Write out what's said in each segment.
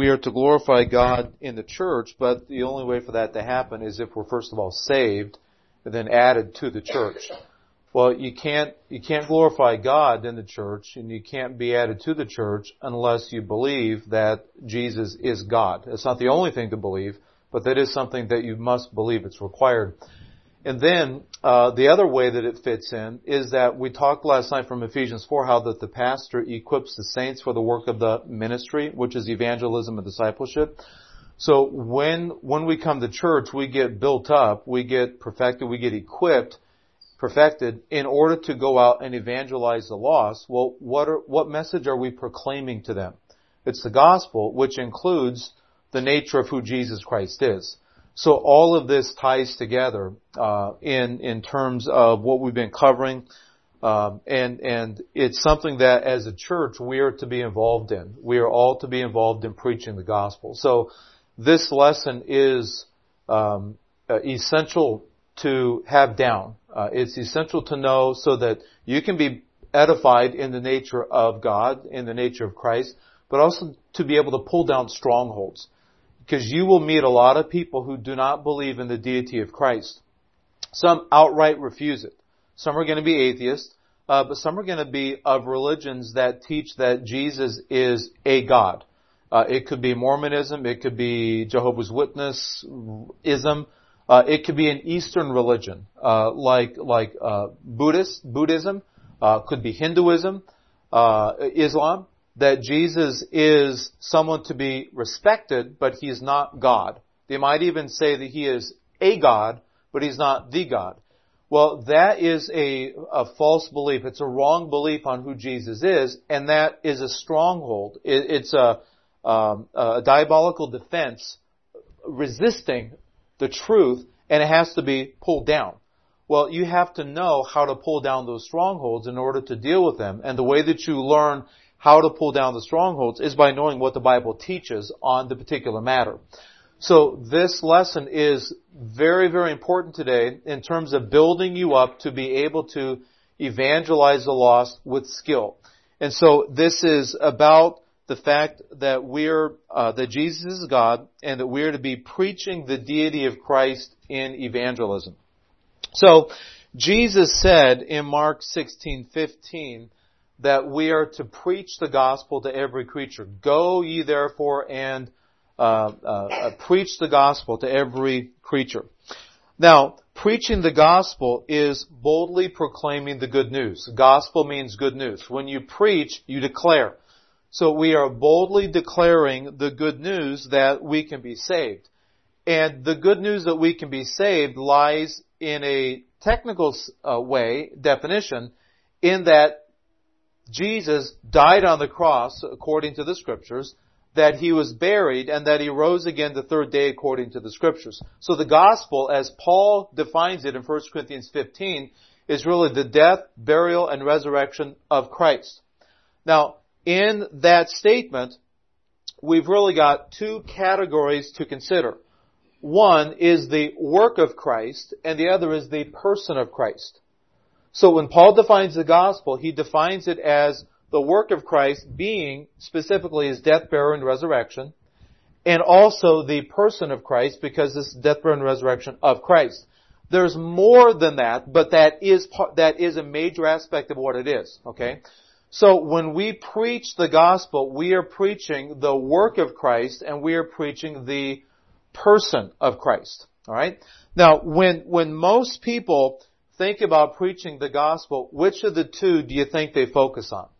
we are to glorify God in the church, but the only way for that to happen is if we're first of all saved and then added to the church. Well, you can't glorify God in the church, and you can't be added to the church unless you believe that Jesus is God. It's not the only thing to believe, but that is something that you must believe. It's required. And then the other way that it fits in is that we talked last night from Ephesians 4 how that the pastor equips the saints for the work of the ministry, which is evangelism and discipleship. So when we come to church, we get built up, we get perfected, we get perfected in order to go out and evangelize the lost. Well, what message are we proclaiming to them? It's the gospel, which includes the nature of who Jesus Christ is. So all of this ties together in terms of what we've been covering, and it's something that as a church we are to be involved in. We are all to be involved in preaching the gospel. So this lesson is essential to have down. It's essential to know so that you can be edified in the nature of God, in the nature of Christ, but also to be able to pull down strongholds. Because you will meet a lot of people who do not believe in the deity of Christ. Some outright refuse it. Some are going to be atheists, but some are going to be of religions that teach that Jesus is a God. It could be Mormonism, it could be Jehovah's Witness-ism, it could be an Eastern religion, like Buddhism, could be Hinduism, Islam. That Jesus is someone to be respected, but He is not God. They might even say that He is a God, but He's not the God. Well, that is a false belief. It's a wrong belief on who Jesus is, and that is a stronghold. It's a diabolical defense resisting the truth, and it has to be pulled down. Well, you have to know how to pull down those strongholds in order to deal with them, and the way that you learn how to pull down the strongholds is by knowing what the Bible teaches on the particular matter. So this lesson is very, very important today in terms of building you up to be able to evangelize the lost with skill. And so this is about the fact that that Jesus is God and that we're to be preaching the deity of Christ in evangelism. So Jesus said in Mark 16:15, that we are to preach the gospel to every creature. Go ye therefore and preach the gospel to every creature. Now, preaching the gospel is boldly proclaiming the good news. Gospel means good news. When you preach, you declare. So we are boldly declaring the good news that we can be saved. And the good news that we can be saved lies in a technical definition, in that Jesus died on the cross according to the Scriptures, that He was buried, and that He rose again the third day according to the Scriptures. So the gospel, as Paul defines it in 1 Corinthians 15, is really the death, burial, and resurrection of Christ. Now, in that statement, we've really got two categories to consider. One is the work of Christ, and the other is the person of Christ. So when Paul defines the gospel, he defines it as the work of Christ being specifically His death, burial, and resurrection, and also the person of Christ because it's death, burial, and resurrection of Christ. There's more than that, but that is a major aspect of what it is, okay? So when we preach the gospel, we are preaching the work of Christ and we are preaching the person of Christ, alright? Now, when most people think about preaching the gospel, which of the two do you think they focus on?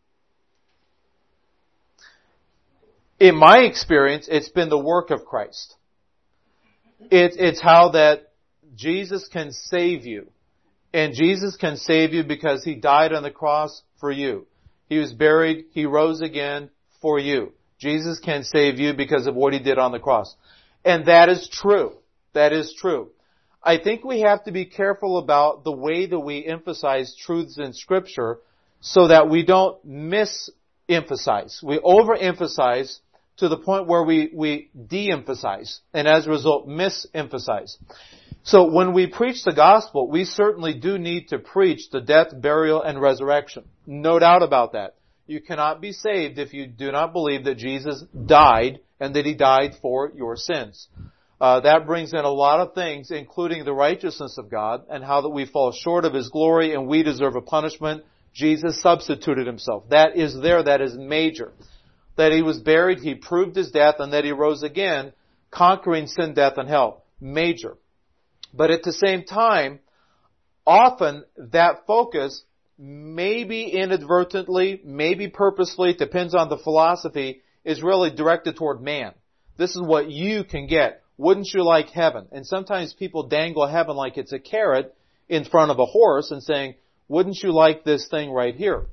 In my experience, it's been the work of Christ. It's how that Jesus can save you. And Jesus can save you because He died on the cross for you. He was buried, He rose again for you. Jesus can save you because of what He did on the cross. And that is true. That is true. I think we have to be careful about the way that we emphasize truths in Scripture so that we don't mis-emphasize. We overemphasize to the point where we de-emphasize and as a result mis-emphasize. So when we preach the gospel, we certainly do need to preach the death, burial, and resurrection. No doubt about that. You cannot be saved if you do not believe that Jesus died and that He died for your sins. That brings in a lot of things, including the righteousness of God and how that we fall short of His glory and we deserve a punishment. Jesus substituted Himself. That is there. That is major. That He was buried, He proved His death, and that He rose again, conquering sin, death, and hell. Major. But at the same time, often that focus, maybe inadvertently, maybe purposely, depends on the philosophy, is really directed toward man. This is what you can get. Wouldn't you like heaven? And sometimes people dangle heaven like it's a carrot in front of a horse and saying, wouldn't you like this thing right here?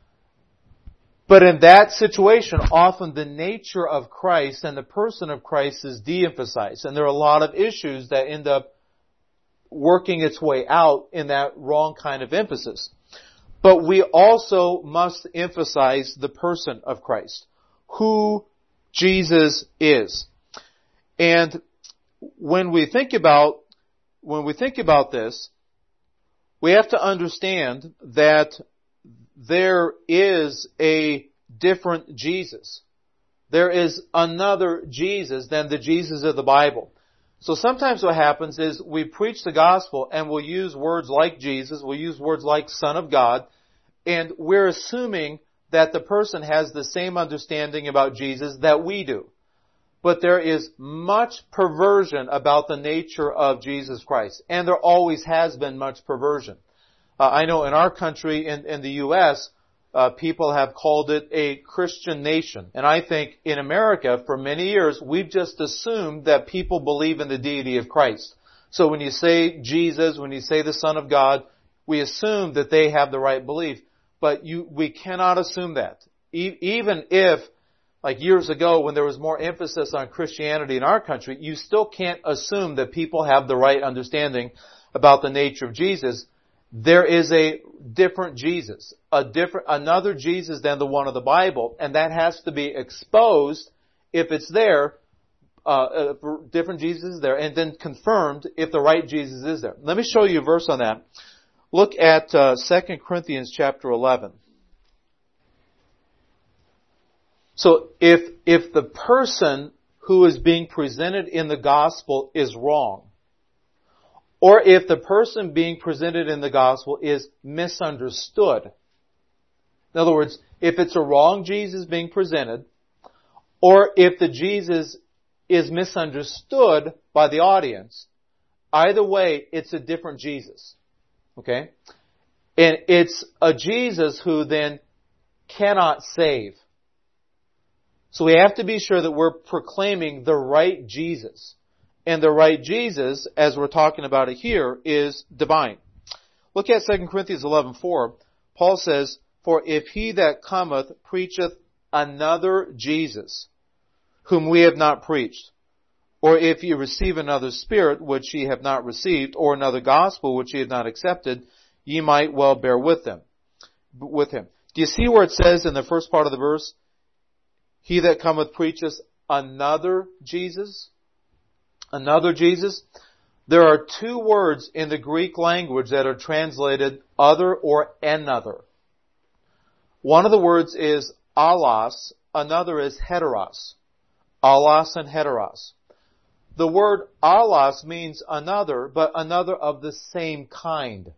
But in that situation, often the nature of Christ and the person of Christ is de-emphasized. And there are a lot of issues that end up working its way out in that wrong kind of emphasis. But we also must emphasize the person of Christ, who Jesus is. And when we think about this, we have to understand that there is a different Jesus. There is another Jesus than the Jesus of the Bible. So sometimes what happens is we preach the gospel and we'll use words like Jesus, we'll use words like Son of God, and we're assuming that the person has the same understanding about Jesus that we do. But there is much perversion about the nature of Jesus Christ. And there always has been much perversion. I know in our country, in the U.S., people have called it a Christian nation. And I think in America, for many years, we've just assumed that people believe in the deity of Christ. So when you say Jesus, when you say the Son of God, we assume that they have the right belief. But we cannot assume that. Even if, like years ago when there was more emphasis on Christianity in our country, you still can't assume that people have the right understanding about the nature of Jesus. There is a different Jesus, another Jesus than the one of the Bible, and that has to be exposed if it's there, different Jesus is there, and then confirmed if the right Jesus is there. Let me show you a verse on that. Look at 2 Corinthians chapter 11. So if the person who is being presented in the gospel is wrong, or if the person being presented in the gospel is misunderstood, in other words, if it's a wrong Jesus being presented, or if the Jesus is misunderstood by the audience, either way, it's a different Jesus. Okay? And it's a Jesus who then cannot save. So we have to be sure that we're proclaiming the right Jesus. And the right Jesus, as we're talking about it here, is divine. Look at 2 Corinthians 11:4. Paul says, "For if he that cometh preacheth another Jesus, whom we have not preached, or if ye receive another spirit, which ye have not received, or another gospel, which ye have not accepted, ye might well bear with him." Do you see where it says in the first part of the verse, "He that cometh preacheth another Jesus"? Another Jesus? There are two words in the Greek language that are translated other or another. One of the words is allos, another is heteros. Allos and heteros. The word allos means another, but another of the same kind.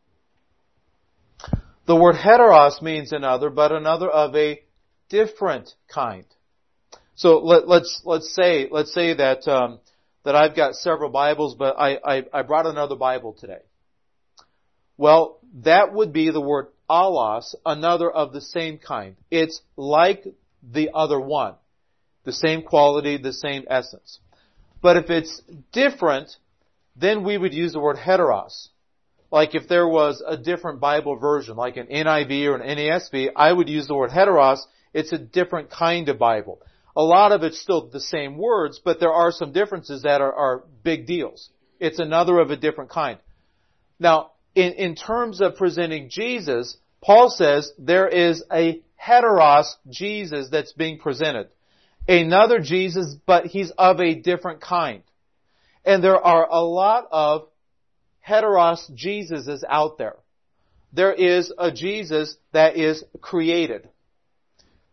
The word heteros means another, but another of a different kind. So let's say that I've got several Bibles, but I brought another Bible today. Well, that would be the word allos, another of the same kind. It's like the other one. The same quality, the same essence. But if it's different, then we would use the word heteros. Like if there was a different Bible version, like an NIV or an NASB, I would use the word heteros. It's a different kind of Bible. A lot of it's still the same words, but there are some differences that are big deals. It's another of a different kind. Now, in terms of presenting Jesus, Paul says there is a heteros Jesus that's being presented. Another Jesus, but he's of a different kind. And there are a lot of heteros Jesuses out there. There is a Jesus that is created.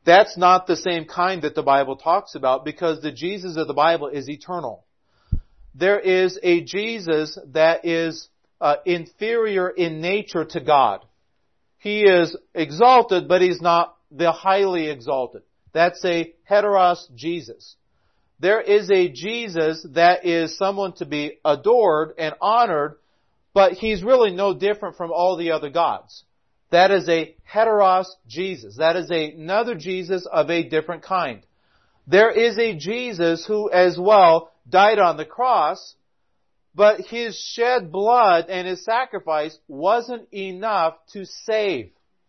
That's not the same kind that the Bible talks about, because the Jesus of the Bible is eternal. There is a Jesus that is inferior in nature to God. He is exalted, but He's not the highly exalted. That's a heteros Jesus. There is a Jesus that is someone to be adored and honored, but He's really no different from all the other gods. That is a heteros Jesus. That is another Jesus of a different kind. There is a Jesus who as well died on the cross, but His shed blood and His sacrifice wasn't enough to save.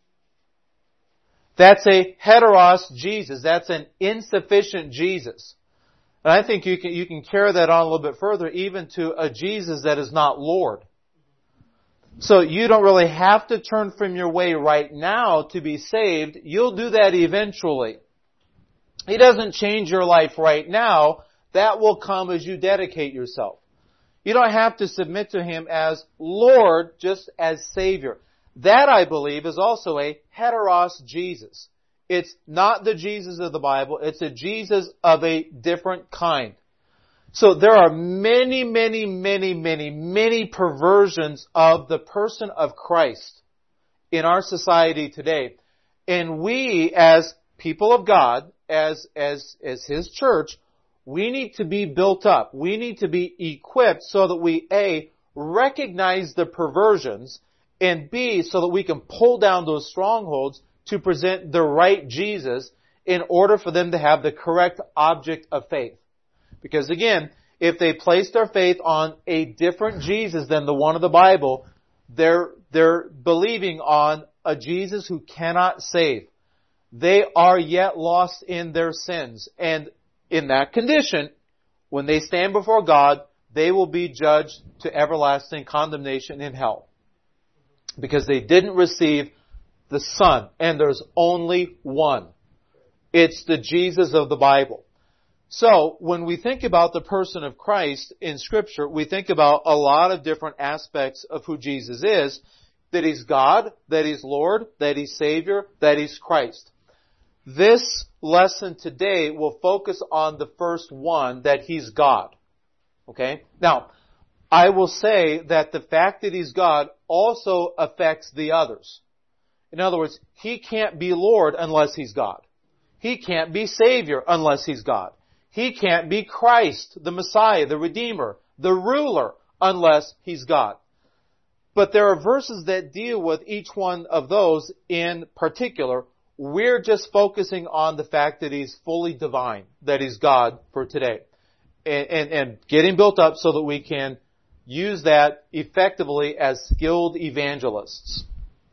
That's a heteros Jesus. That's an insufficient Jesus. And I think you can carry that on a little bit further, even to a Jesus that is not Lord. So you don't really have to turn from your way right now to be saved. You'll do that eventually. He doesn't change your life right now. That will come as you dedicate yourself. You don't have to submit to Him as Lord, just as Savior. That, I believe, is also a heteros Jesus. It's not the Jesus of the Bible. It's a Jesus of a different kind. So there are many, many, many, many, many perversions of the person of Christ in our society today. And we, as people of God, as His church, we need to be built up. We need to be equipped so that we, A, recognize the perversions, and B, so that we can pull down those strongholds to present the right Jesus in order for them to have the correct object of faith. Because again, if they place their faith on a different Jesus than the one of the Bible, they're believing on a Jesus who cannot save. They are yet lost in their sins. And in that condition, when they stand before God, they will be judged to everlasting condemnation in hell. Because they didn't receive the Son. And there's only one. It's the Jesus of the Bible. So, when we think about the person of Christ in Scripture, we think about a lot of different aspects of who Jesus is. That He's God, that He's Lord, that He's Savior, that He's Christ. This lesson today will focus on the first one, that He's God. Okay? Now, I will say that the fact that He's God also affects the others. In other words, He can't be Lord unless He's God. He can't be Savior unless He's God. He can't be Christ, the Messiah, the Redeemer, the ruler, unless He's God. But there are verses that deal with each one of those in particular. We're just focusing on the fact that He's fully divine, that He's God for today. And getting built up so that we can use that effectively as skilled evangelists.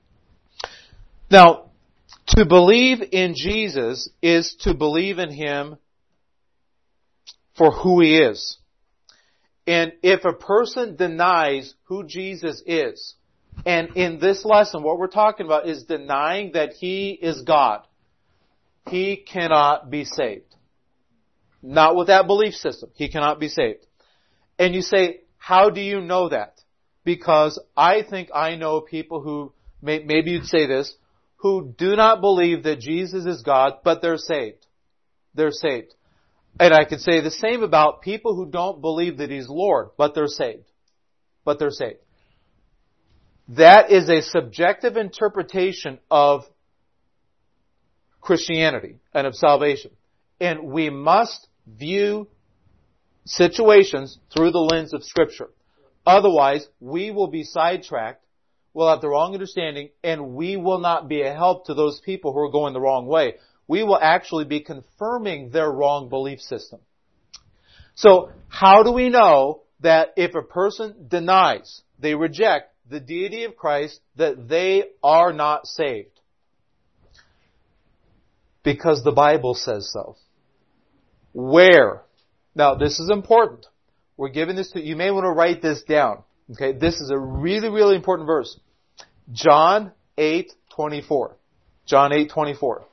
Now, to believe in Jesus is to believe in Him for who He is. And if a person denies who Jesus is, and in this lesson what we're talking about is denying that He is God, he cannot be saved. Not with that belief system. He cannot be saved. And you say, how do you know that? Because I think I know people who, maybe you'd say this, who do not believe that Jesus is God, but they're saved. They're saved. And I could say the same about people who don't believe that He's Lord, but they're saved. But they're saved. That is a subjective interpretation of Christianity and of salvation. And we must view situations through the lens of Scripture. Otherwise, we will be sidetracked, we'll have the wrong understanding, and we will not be a help to those people who are going the wrong way. We will actually be confirming their wrong belief system. So, how do we know that if a person denies, they reject the deity of Christ, that they are not saved? Because the Bible says so. Where? Now, this is important. We're giving this to you. May want to write this down. Okay, this is a really, really important verse. John 8:24. John 8:24.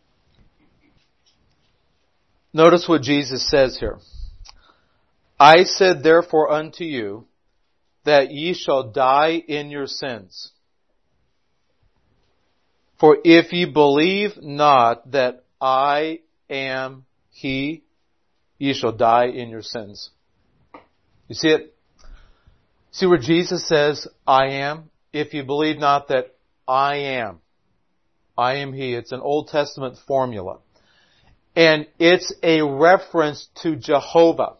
Notice what Jesus says here. I said therefore unto you, that ye shall die in your sins. For if ye believe not that I am He, ye shall die in your sins. You see it? See where Jesus says, I am? If you believe not that I am He. It's an Old Testament formula. And it's a reference to Jehovah.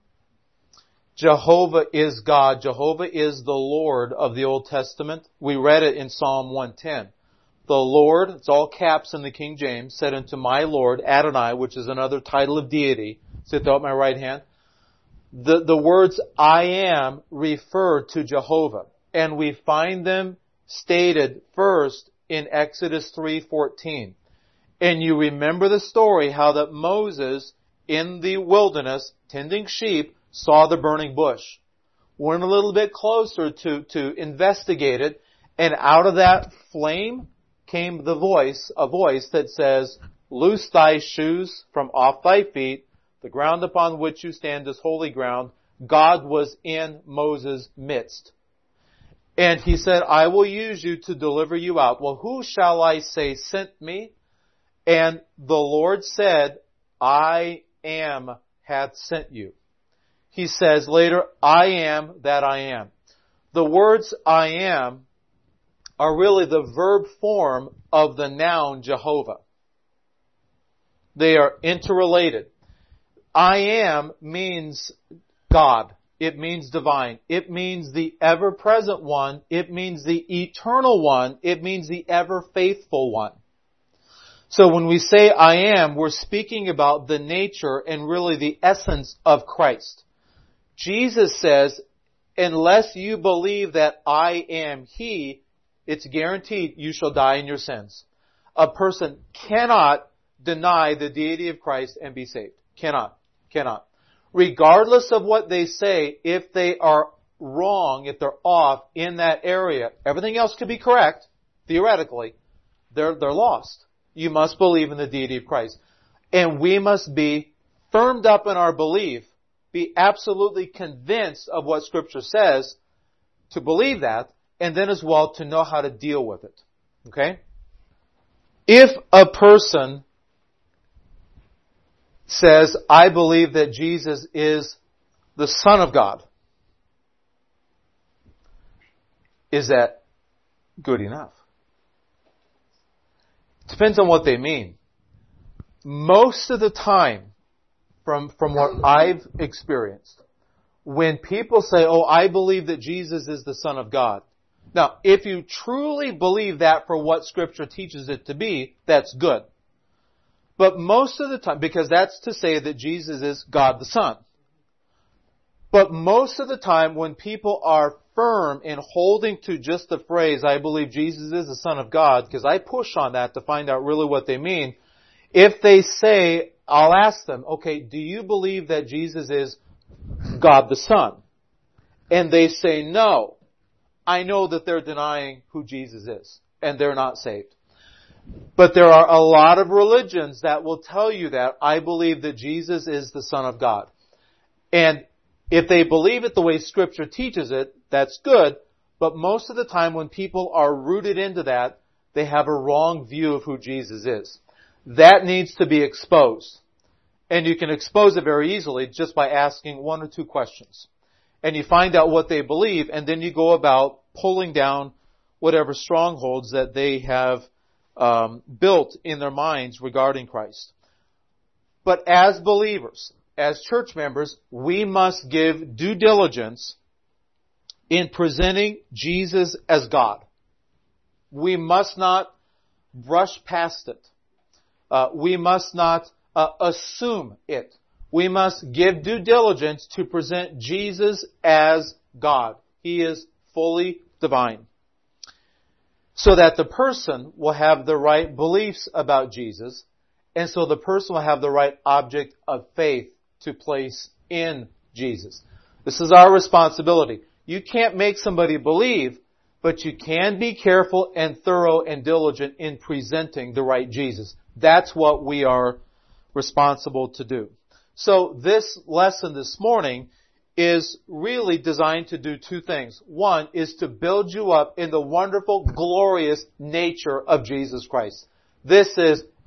Jehovah is God. Jehovah is the Lord of the Old Testament. We read it in Psalm 110. The Lord, it's all caps in the King James, said unto my Lord, Adonai, which is another title of deity, sit thou at my right hand. The words I am refer to Jehovah. And we find them stated first in Exodus 3:14. And you remember the story how that Moses in the wilderness tending sheep saw the burning bush. Went a little bit closer to investigate it, and out of that flame came a voice that says, loose thy shoes from off thy feet, the ground upon which you stand is holy ground. God was in Moses' midst. And he said, I will use you to deliver you out. Well, who shall I say sent me? And the Lord said, I am hath sent you. He says later, I am that I am. The words I am are really the verb form of the noun Jehovah. They are interrelated. I am means God. It means divine. It means the ever-present one. It means the eternal one. It means the ever-faithful one. So when we say I am, we're speaking about the nature and really the essence of Christ. Jesus says, unless you believe that I am He, it's guaranteed you shall die in your sins. A person cannot deny the deity of Christ and be saved. Cannot. Regardless of what they say, if they are wrong, if they're off in that area, everything else could be correct, theoretically, they're lost. You must believe in the deity of Christ. And we must be firmed up in our belief, be absolutely convinced of what Scripture says, to believe that, and then as well to know how to deal with it. Okay? If a person says, I believe that Jesus is the Son of God, is that good enough? Depends on what they mean. Most of the time, from what I've experienced, when people say, oh, I believe that Jesus is the Son of God. Now, if you truly believe that for what Scripture teaches it to be, that's good. But most of the time, because that's to say that Jesus is God the Son. But most of the time when people are firm in holding to just the phrase, I believe Jesus is the Son of God, because I push on that to find out really what they mean. If they say, I'll ask them, okay, do you believe that Jesus is God the Son? And they say no. I know that they're denying who Jesus is, and they're not saved. But there are a lot of religions that will tell you that I believe that Jesus is the Son of God. And if they believe it the way Scripture teaches it, that's good. But most of the time when people are rooted into that, they have a wrong view of who Jesus is. That needs to be exposed. And you can expose it very easily just by asking one or two questions. And you find out what they believe, and then you go about pulling down whatever strongholds that they have built in their minds regarding Christ. But as believers, as church members, we must give due diligence in presenting Jesus as God. We must not brush past it. We must not assume it. We must give due diligence to present Jesus as God. He is fully divine. So that the person will have the right beliefs about Jesus, and so the person will have the right object of faith to place in Jesus. This is our responsibility. You can't make somebody believe, but you can be careful and thorough and diligent in presenting the right Jesus. That's what we are responsible to do. So this lesson this morning is really designed to do two things. One is to build you up in the wonderful, glorious nature of Jesus Christ. This is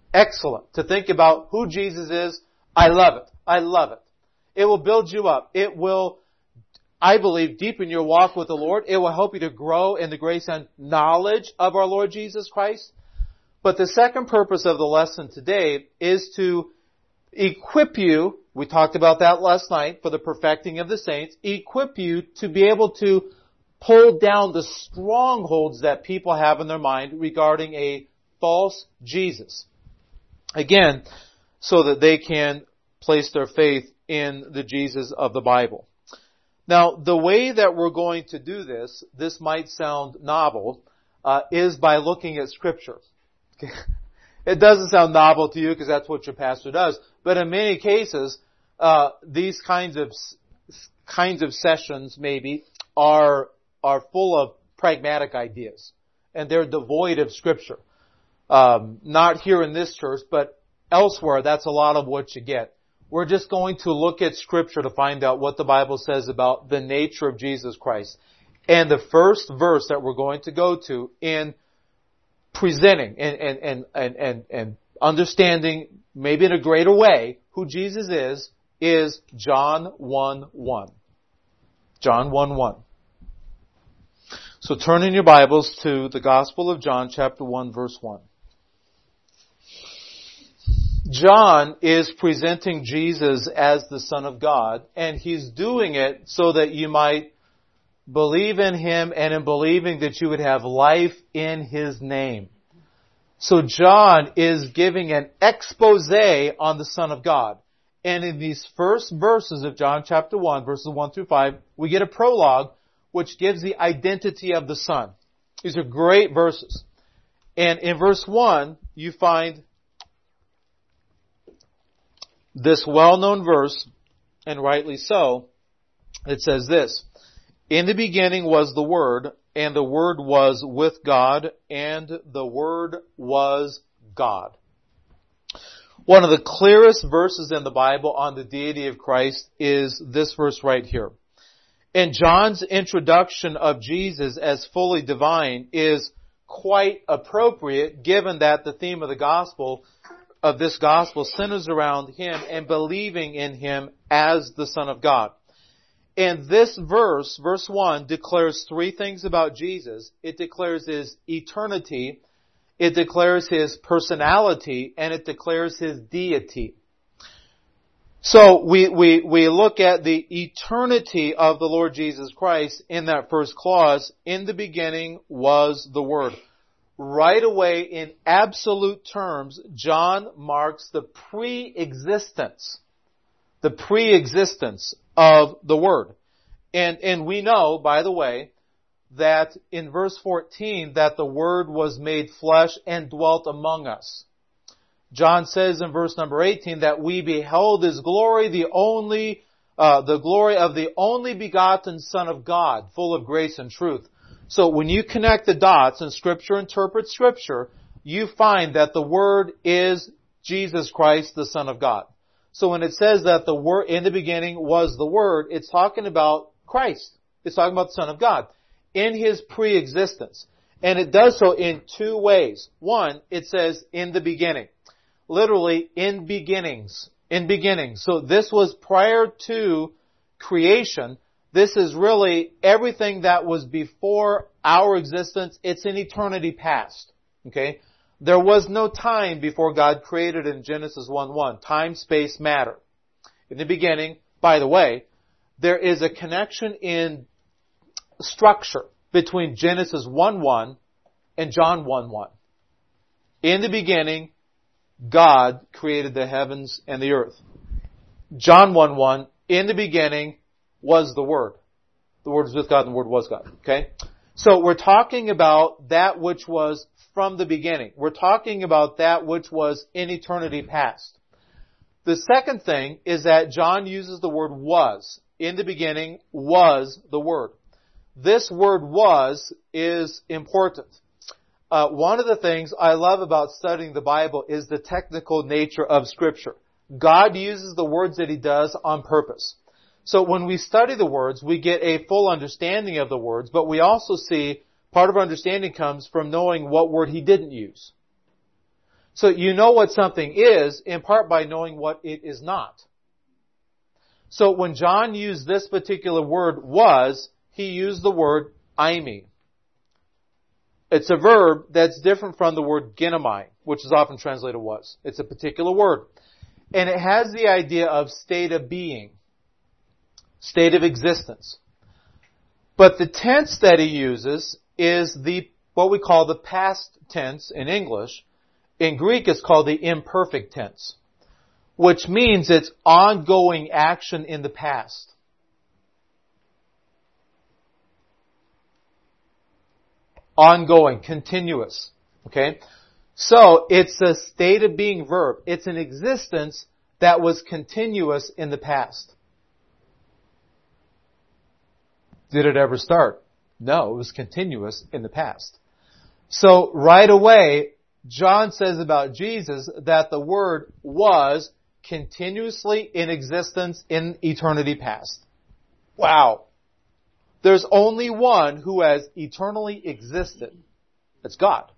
excellent. To think about who Jesus is, I love it. I love it. It will build you up. It will, I believe, deepen your walk with the Lord. It will help you to grow in the grace and knowledge of our Lord Jesus Christ. But the second purpose of the lesson today is to equip you, we talked about that last night, for the perfecting of the saints, equip you to be able to pull down the strongholds that people have in their mind regarding a false Jesus. Again, so that they can place their faith in the Jesus of the Bible. Now, the way that we're going to do this might sound novel, is by looking at Scripture. It doesn't sound novel to you because that's what your pastor does. But in many cases, these kinds of sessions maybe are full of pragmatic ideas, and they're devoid of Scripture. Not here in this church, but elsewhere. That's a lot of what you get. We're just going to look at Scripture to find out what the Bible says about the nature of Jesus Christ. And the first verse that we're going to go to in presenting and understanding, maybe in a greater way, who Jesus is John 1:1. John 1:1. So turn in your Bibles to the Gospel of John, chapter 1, verse 1. John is presenting Jesus as the Son of God, and he's doing it so that you might believe in Him, and in believing that you would have life in His name. So John is giving an expose on the Son of God. And in these first verses of John chapter 1, verses 1 through 5, we get a prologue which gives the identity of the Son. These are great verses. And in verse 1, you find this well-known verse, and rightly so. It says this: "In the beginning was the Word, and the Word was with God, and the Word was God." One of the clearest verses in the Bible on the deity of Christ is this verse right here. And John's introduction of Jesus as fully divine is quite appropriate, given that the theme of this gospel centers around Him and believing in Him as the Son of God. And this verse 1, declares three things about Jesus. It declares His eternity, it declares His personality, and it declares His deity. So we look at the eternity of the Lord Jesus Christ in that first clause. In the beginning was the Word. Right away, in absolute terms, John marks the pre-existence of the Word. And we know, by the way, that in verse 14, that the Word was made flesh and dwelt among us. John says in verse number 18 that we beheld His glory, the glory of the only begotten Son of God, full of grace and truth. So when you connect the dots and Scripture interprets Scripture, you find that the Word is Jesus Christ, the Son of God. So when it says that the Word in the beginning was the Word, it's talking about Christ. It's talking about the Son of God in His pre-existence. And it does so in two ways. One, it says in the beginning. Literally, in beginnings. In beginnings. So this was prior to creation. This is really everything that was before our existence. It's in eternity past. Okay? There was no time before God created in Genesis 1:1. Time, space, matter. In the beginning, by the way, there is a connection in structure between Genesis 1:1 and John 1:1. In the beginning, God created the heavens and the earth. John 1:1, in the beginning was the Word. The Word was with God and the Word was God. Okay? So we're talking about that which was from the beginning. We're talking about that which was in eternity past. The second thing is that John uses the word was. In the beginning was the Word. This word was is important. One of the things I love about studying the Bible is the technical nature of Scripture. God uses the words that He does on purpose. So when we study the words, we get a full understanding of the words, but we also see part of our understanding comes from knowing what word He didn't use. So you know what something is in part by knowing what it is not. So when John used this particular word was, he used the word eimi. It's a verb that's different from the word ginomai, which is often translated was. It's a particular word. And it has the idea of state of being, state of existence. But the tense that he uses is what we call the past tense in English. In Greek, it's called the imperfect tense, which means it's ongoing action in the past. Ongoing, continuous. Okay? So, it's a state of being verb. It's an existence that was continuous in the past. Did it ever start? No, it was continuous in the past. So, right away, John says about Jesus that the Word was continuously in existence in eternity past. Wow. There's only one who has eternally existed. That's God.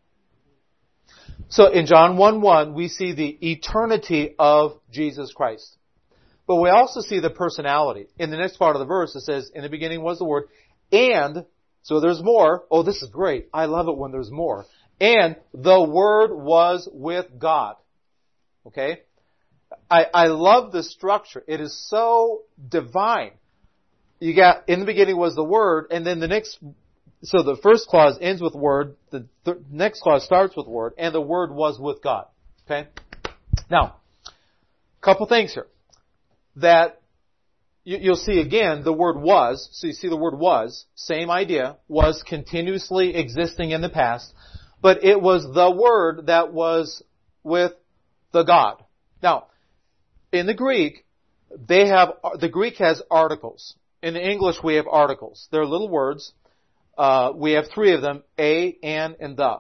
So in John 1:1, we see the eternity of Jesus Christ. But we also see the personality. In the next part of the verse, it says, in the beginning was the Word, and, so there's more. Oh, this is great. I love it when there's more. And the Word was with God. Okay? I love the structure. It is so divine. You got, in the beginning was the Word, and then so the first clause ends with Word, the next clause starts with Word, and the Word was with God. Okay? Now, a couple things here. That you'll see again, the word was, so you see the word was, same idea, was continuously existing in the past, but it was the Word that was with the God. Now, in the Greek, the Greek has articles. In the English, we have articles. They're little words. We have three of them, a, an, and the.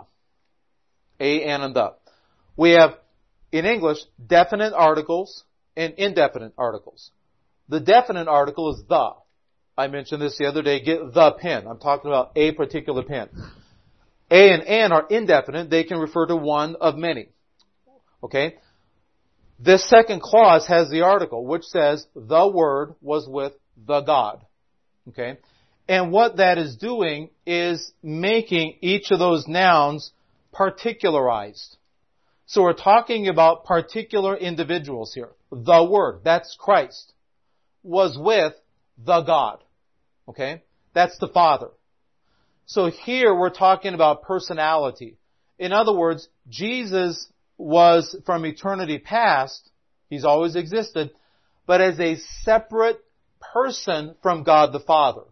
A, an, and the. We have, in English, definite articles and indefinite articles. The definite article is the. I mentioned this the other day, get the pen. I'm talking about a particular pen. A and an are indefinite. They can refer to one of many. Okay? This second clause has the article, which says, the Word was with the God. Okay? And what that is doing is making each of those nouns particularized. So we're talking about particular individuals here. The Word, that's Christ, was with the God. Okay? That's the Father. So here we're talking about personality. In other words, Jesus was from eternity past, He's always existed, but as a separate person from God the Father.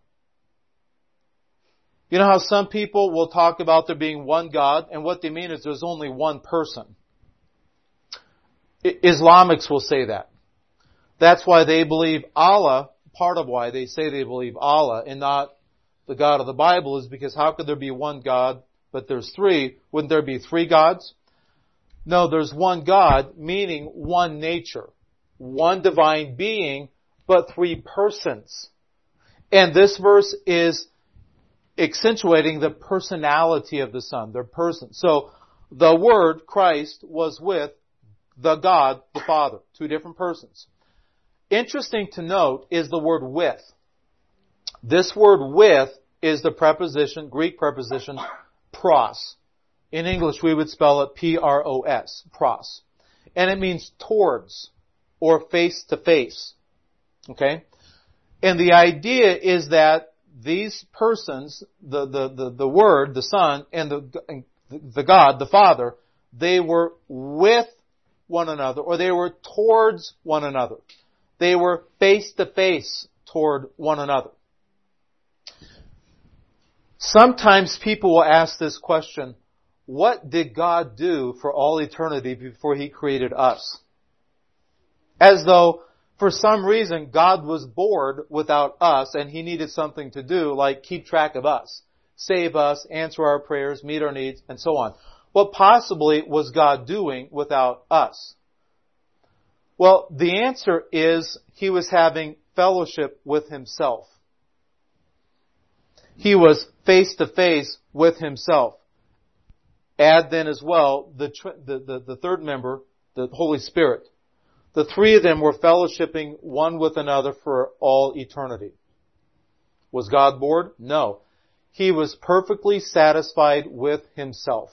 You know how some people will talk about there being one God, and what they mean is there's only one person. Islamics will say that. That's why they believe Allah, part of why they say they believe Allah and not the God of the Bible is because how could there be one God, but there's three? Wouldn't there be three gods? No, there's one God, meaning one nature, one divine being, but three persons. And this verse is accentuating the personality of the Son, their person. So, the Word, Christ, was with the God, the Father, two different persons. Interesting to note is the word with. This word with is the preposition, Greek preposition, pros. In English we would spell it P-R-O-S, pros. And it means towards, or face to face. Okay? And the idea is that these persons, the Word, the Son, and the God, the Father, they were with one another, or they were towards one another. They were face to face toward one another. Sometimes people will ask this question, what did God do for all eternity before He created us? As though, for some reason, God was bored without us and He needed something to do, like keep track of us, save us, answer our prayers, meet our needs, and so on. What possibly was God doing without us? Well, the answer is He was having fellowship with Himself. He was face to face with Himself. add then as well the third member, the Holy Spirit. The three of them were fellowshipping one with another for all eternity. Was God bored? No. He was perfectly satisfied with himself.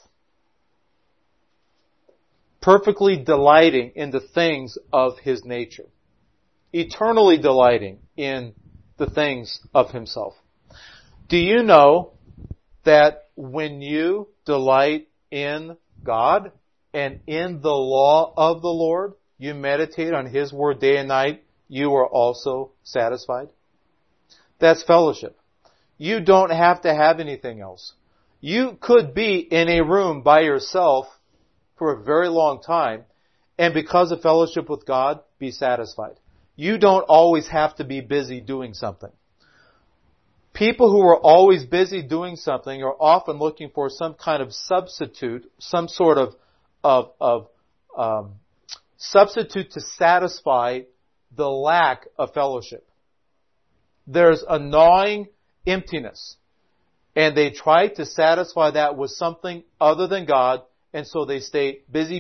Perfectly delighting in the things of his nature. Eternally delighting in the things of himself. Do you know that when you delight in God and in the law of the Lord, you meditate on His Word day and night, you are also satisfied? That's fellowship. You don't have to have anything else. You could be in a room by yourself for a very long time, and because of fellowship with God, be satisfied. You don't always have to be busy doing something. People who are always busy doing something are often looking for some kind of substitute, some sort of substitute to satisfy the lack of fellowship. There's a gnawing emptiness, and they try to satisfy that with something other than God, and so they stay busy.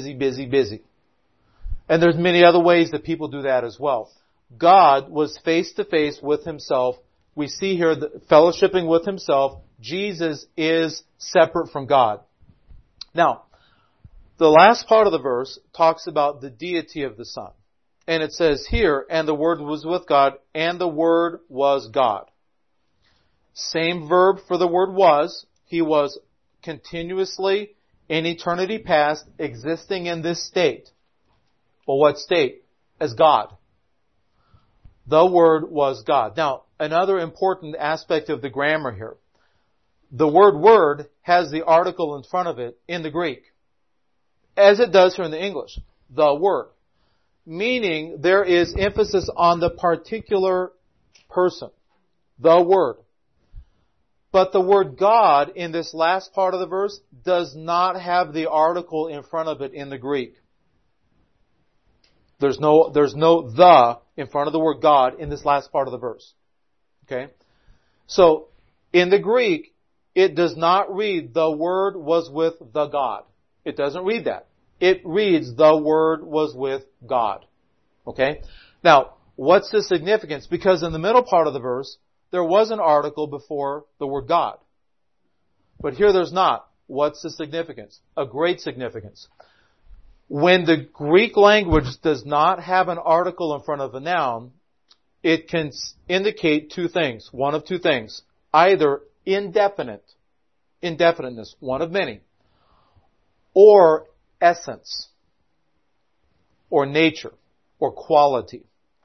And there's many other ways that people do that as well. God was face to face with Himself. We see here the fellowshipping with Himself. Jesus is separate from God. Now, the last part of the verse talks about the deity of the Son. And it says here, and the Word was with God, and the Word was God. Same verb for the word was. He was continuously, in eternity past, existing in this state. Well, what state? As God. The Word was God. Now, another important aspect of the grammar here. The word has the article in front of it in the Greek, as it does here in the English. The Word. Meaning there is emphasis on the particular person. The Word. But the word God in this last part of the verse does not have the article in front of it in the Greek. There's no the in front of the word God in this last part of the verse. Okay? So, in the Greek, it does not read the Word was with the God. It doesn't read that. It reads the Word was with God. Okay? Now, what's the significance? Because in the middle part of the verse, there was an article before the word God. But here there's not. What's the significance? A great significance. When the Greek language does not have an article in front of a noun, it can indicate two things. One of two things. Either indefiniteness, one of many, or essence, or nature, or quality.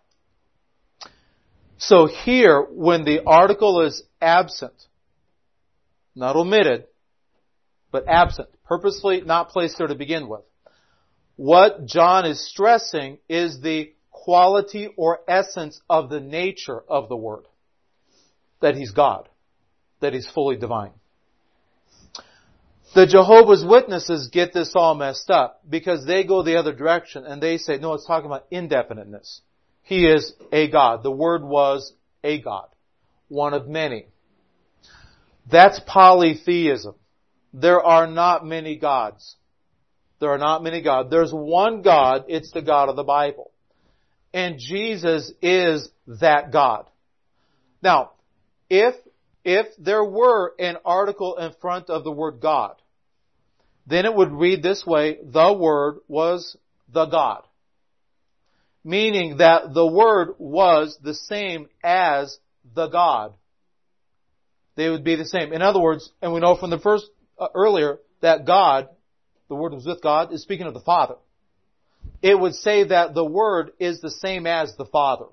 So here, when the article is absent, not omitted, but absent, purposely not placed there to begin with, what John is stressing is the quality or essence of the nature of the Word. That He's God. That He's fully divine. The Jehovah's Witnesses get this all messed up because they go the other direction and they say, no, it's talking about indefiniteness. He is a God. The Word was a God. One of many. That's polytheism. There are not many gods. There are not many gods. There's one God. It's the God of the Bible. And Jesus is that God. Now, if there were an article in front of the word God, then it would read this way, the Word was the God. Meaning that the Word was the same as the God. They would be the same. In other words, and we know from the first, earlier, that God, the Word was with God, is speaking of the Father. It would say that the Word is the same as the Father.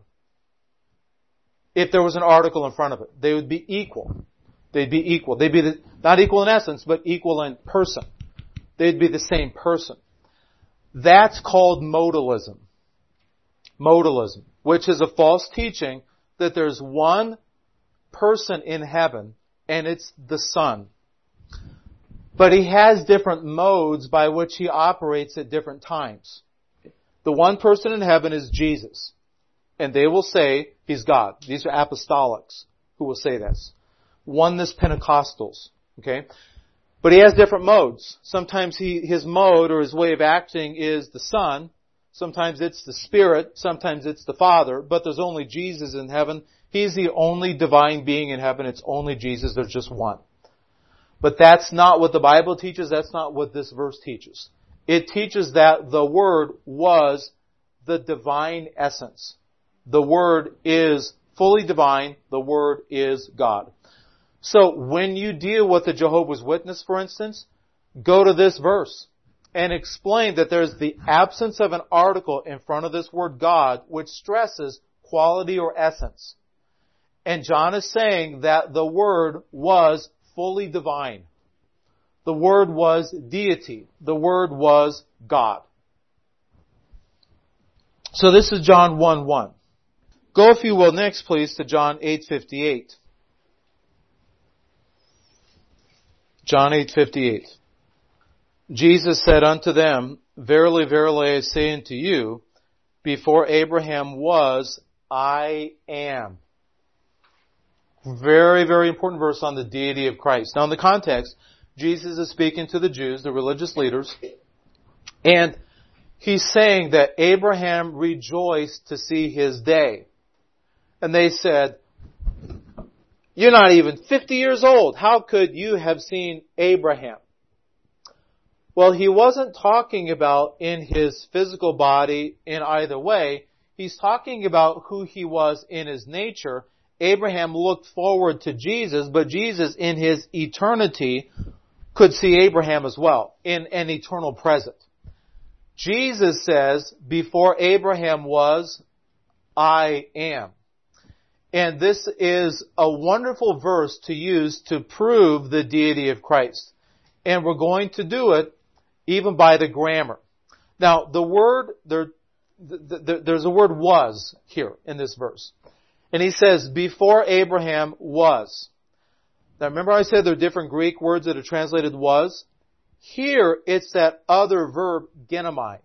If there was an article in front of it. They would be equal. They'd be equal. They'd be not equal in essence, but equal in person. They'd be the same person. That's called modalism. Modalism, which is a false teaching that there's one person in heaven and it's the Son. But He has different modes by which He operates at different times. The one person in heaven is Jesus. And they will say He's God. These are apostolics who will say this. Oneness Pentecostals. Okay? But he has different modes. Sometimes his mode or his way of acting is the Son. Sometimes it's the Spirit. Sometimes it's the Father. But there's only Jesus in heaven. He's the only divine being in heaven. It's only Jesus. There's just one. But that's not what the Bible teaches. That's not what this verse teaches. It teaches that the Word was the divine essence. The Word is fully divine. The Word is God. So when you deal with the Jehovah's Witness, for instance, go to this verse and explain that there's the absence of an article in front of this word God, which stresses quality or essence. And John is saying that the Word was fully divine. The Word was deity. The Word was God. So this is John 1:1. Go, if you will, next please to John 8:58. John 8:58. Jesus said unto them, Verily, verily, I say unto you, before Abraham was, I am. Very, very important verse on the deity of Christ. Now in the context, Jesus is speaking to the Jews, the religious leaders, and he's saying that Abraham rejoiced to see his day. And they said, You're not even 50 years old. How could you have seen Abraham? Well, he wasn't talking about in his physical body in either way. He's talking about who he was in his nature. Abraham looked forward to Jesus, but Jesus in his eternity could see Abraham as well in an eternal present. Jesus says, before Abraham was, I am. And this is a wonderful verse to use to prove the deity of Christ. And we're going to do it even by the grammar. Now, the word, there's a word was here in this verse. And he says, before Abraham was. Now remember I said there are different Greek words that are translated was? Here it's that other verb, genomai,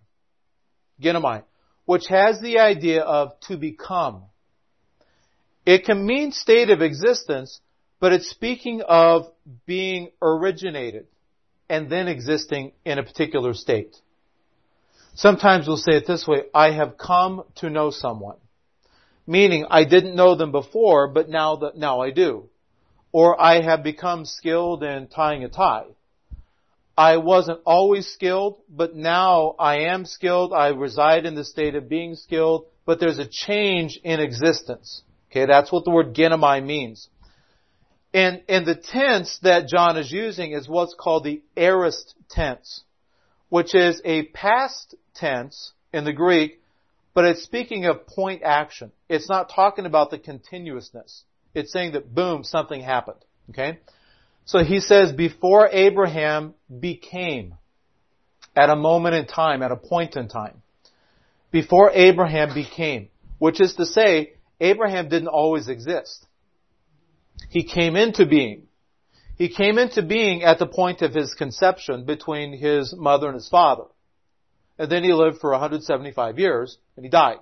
which has the idea of to become. It can mean state of existence, but it's speaking of being originated and then existing in a particular state. Sometimes we'll say it this way, I have come to know someone. Meaning, I didn't know them before, but now I do. Or I have become skilled in tying a tie. I wasn't always skilled, but now I am skilled. I reside in the state of being skilled, but there's a change in existence. Okay, that's what the word genomai means. And the tense that John is using is what's called the aorist tense, which is a past tense in the Greek, but it's speaking of point action. It's not talking about the continuousness. It's saying that, boom, something happened. Okay? So he says, before Abraham became, at a moment in time, at a point in time. Before Abraham became, which is to say, Abraham didn't always exist. He came into being. He came into being at the point of his conception between his mother and his father. And then he lived for 175 years, and he died.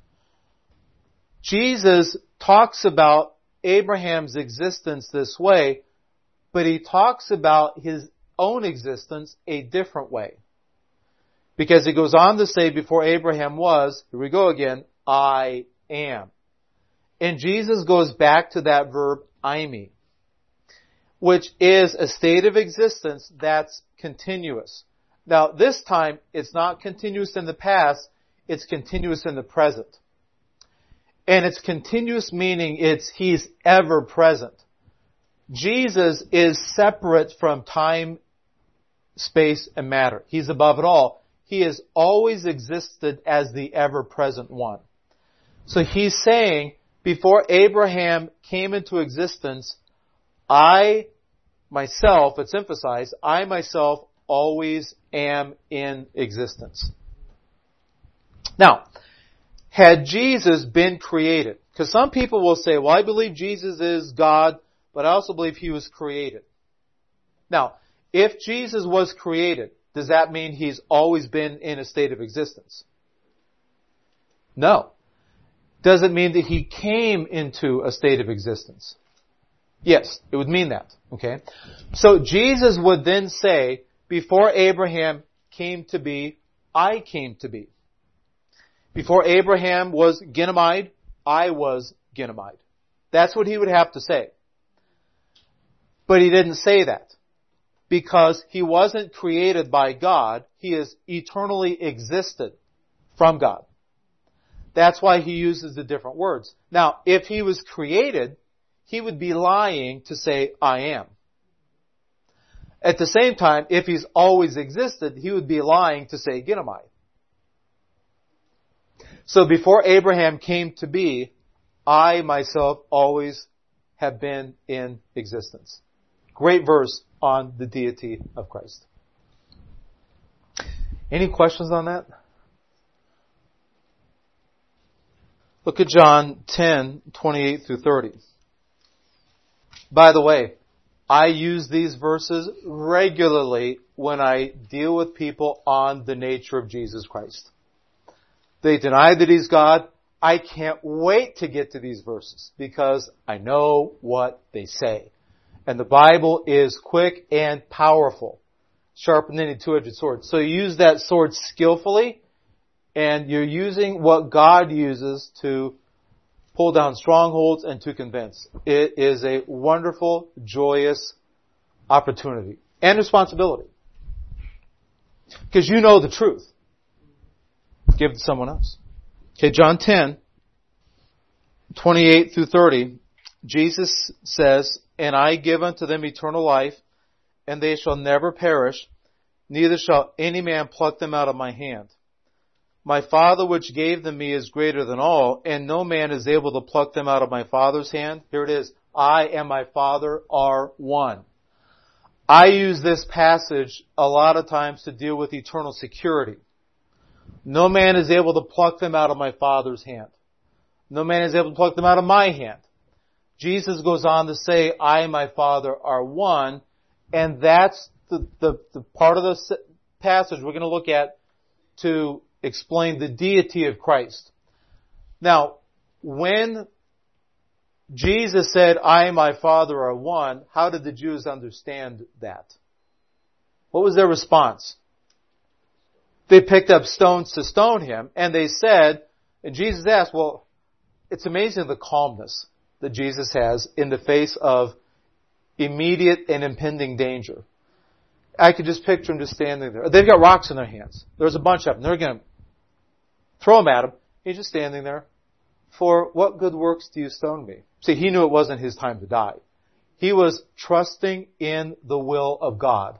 Jesus talks about Abraham's existence this way, but he talks about his own existence a different way. Because he goes on to say, before Abraham was, here we go again, I am. And Jesus goes back to that verb, eimi, which is a state of existence that's continuous. Now, this time, it's not continuous in the past, it's continuous in the present. And it's continuous meaning He's ever present. Jesus is separate from time, space, and matter. He's above it all. He has always existed as the ever-present one. So He's saying, before Abraham came into existence, I myself, it's emphasized, I myself always am in existence. Now, had Jesus been created? Because some people will say, well, I believe Jesus is God, but I also believe He was created. Now, if Jesus was created, does that mean He's always been in a state of existence? No. Does it mean that He came into a state of existence? Yes, it would mean that. Okay? So Jesus would then say, before Abraham came to be, I came to be. Before Abraham was Ginamide, I was Ginamide. That's what he would have to say. But he didn't say that. Because he wasn't created by God, he is eternally existed from God. That's why he uses the different words. Now, if he was created, he would be lying to say, I am. At the same time, if he's always existed, he would be lying to say, Ginamide. So before Abraham came to be, I myself always have been in existence. Great verse on the deity of Christ. Any questions on that? Look at John 10:28 through 30. By the way, I use these verses regularly when I deal with people on the nature of Jesus Christ. They deny that He's God. I can't wait to get to these verses because I know what they say. And the Bible is quick and powerful, sharper than any two-edged sword. So you use that sword skillfully, and you're using what God uses to pull down strongholds and to convince. It is a wonderful, joyous opportunity and responsibility. Because you know the truth. Give it to someone else. Okay, John 10:28 through 30, Jesus says, And I give unto them eternal life, and they shall never perish, neither shall any man pluck them out of my hand. My Father which gave them me is greater than all, and no man is able to pluck them out of my Father's hand. Here it is. I and my Father are one. I use this passage a lot of times to deal with eternal security. No man is able to pluck them out of my Father's hand. No man is able to pluck them out of my hand. Jesus goes on to say, I and my Father are one, and that's the part of the passage we're going to look at to explain the deity of Christ. Now, when Jesus said, I and my Father are one, how did the Jews understand that? What was their response? They picked up stones to stone him, and they said, and Jesus asked, well, it's amazing the calmness that Jesus has in the face of immediate and impending danger. I could just picture him just standing there. They've got rocks in their hands. There's a bunch of them. They're going to throw them at him. He's just standing there. For what good works do you stone me? See, he knew it wasn't his time to die. He was trusting in the will of God.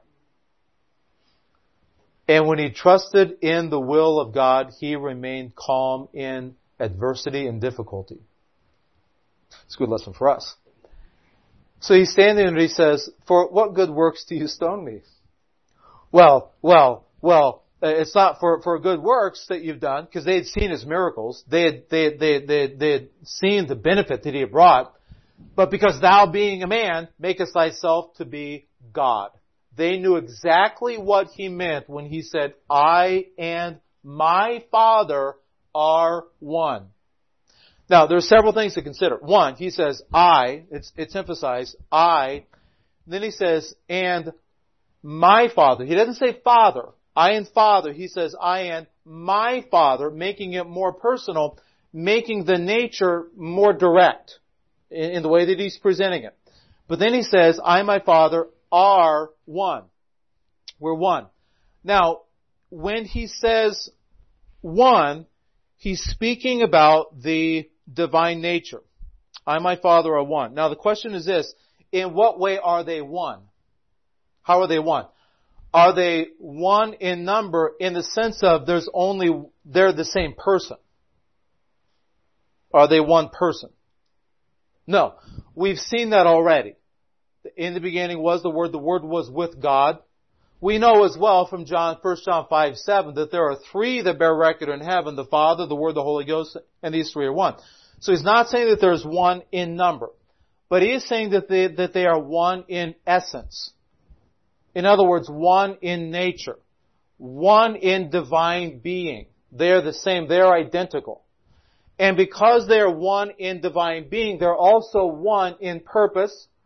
And when he trusted in the will of God, he remained calm in adversity and difficulty. It's a good lesson for us. So he's standing there and he says, for what good works do you stone me? Well, it's not for good works that you've done, because they had seen his miracles. They had seen the benefit that he had brought. But because thou being a man, makest thyself to be God. They knew exactly what he meant when he said, I and my Father are one. Now, there are several things to consider. One, he says, I, it's emphasized, I. Then he says, and my Father. He doesn't say Father. I and Father. He says, I and my Father, making it more personal, making the nature more direct in the way that he's presenting it. But then he says, I and my Father are one. We're one. Now, when he says one, he's speaking about the divine nature. I and my Father are one. Now, the question is this, in what way are they one? How are they one? Are they one in number in the sense of they're the same person? Are they one person? No. We've seen that already. In the beginning was the Word was with God. We know as well from 1 John 5:7 that there are three that bear record in heaven, the Father, the Word, the Holy Ghost, and these three are one. So he's not saying that there's one in number, but he is saying that they are one in essence. In other words, one in nature, one in divine being. They're the same, they're identical. And because they're one in divine being, they're also one in purpose,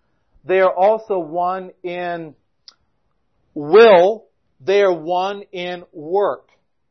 They are also one in will. They are one in work.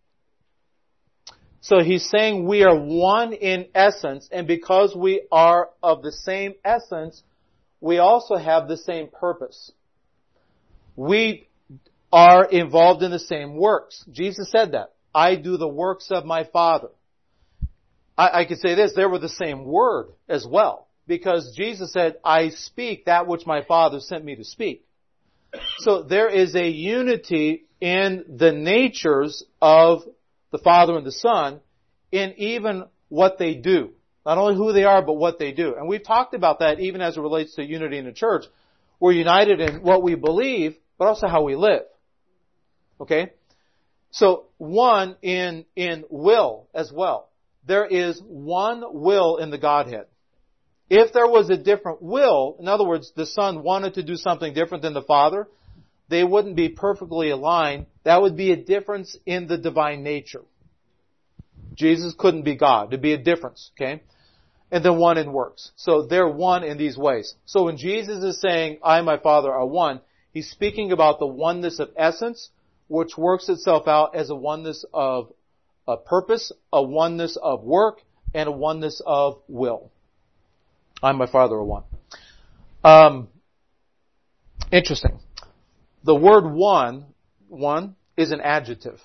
So he's saying we are one in essence, and because we are of the same essence, we also have the same purpose. We are involved in the same works. Jesus said that. I do the works of my Father. I could say this, they were the same word as well. Because Jesus said, I speak that which my Father sent me to speak. So there is a unity in the natures of the Father and the Son in even what they do. Not only who they are, but what they do. And we've talked about that even as it relates to unity in the church. We're united in what we believe, but also how we live. Okay? So one in will as well. There is one will in the Godhead. If there was a different will, in other words, the Son wanted to do something different than the Father, they wouldn't be perfectly aligned. That would be a difference in the divine nature. Jesus couldn't be God. There'd be a difference, okay? And then one in works. So they're one in these ways. So when Jesus is saying, I and my Father are one, he's speaking about the oneness of essence, which works itself out as a oneness of a purpose, a oneness of work, and a oneness of will. I and my Father are one. Interesting. The word one is an adjective.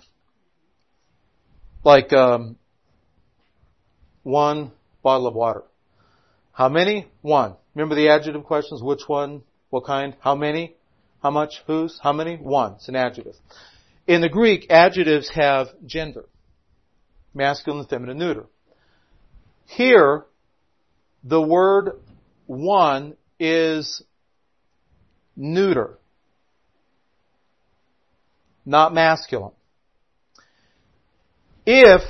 Like, one bottle of water. How many? One. Remember the adjective questions? Which one? What kind? How many? How much? Whose? How many? One. It's an adjective. In the Greek, adjectives have gender. Masculine, feminine, neuter. Here, the word one is neuter. Not masculine. If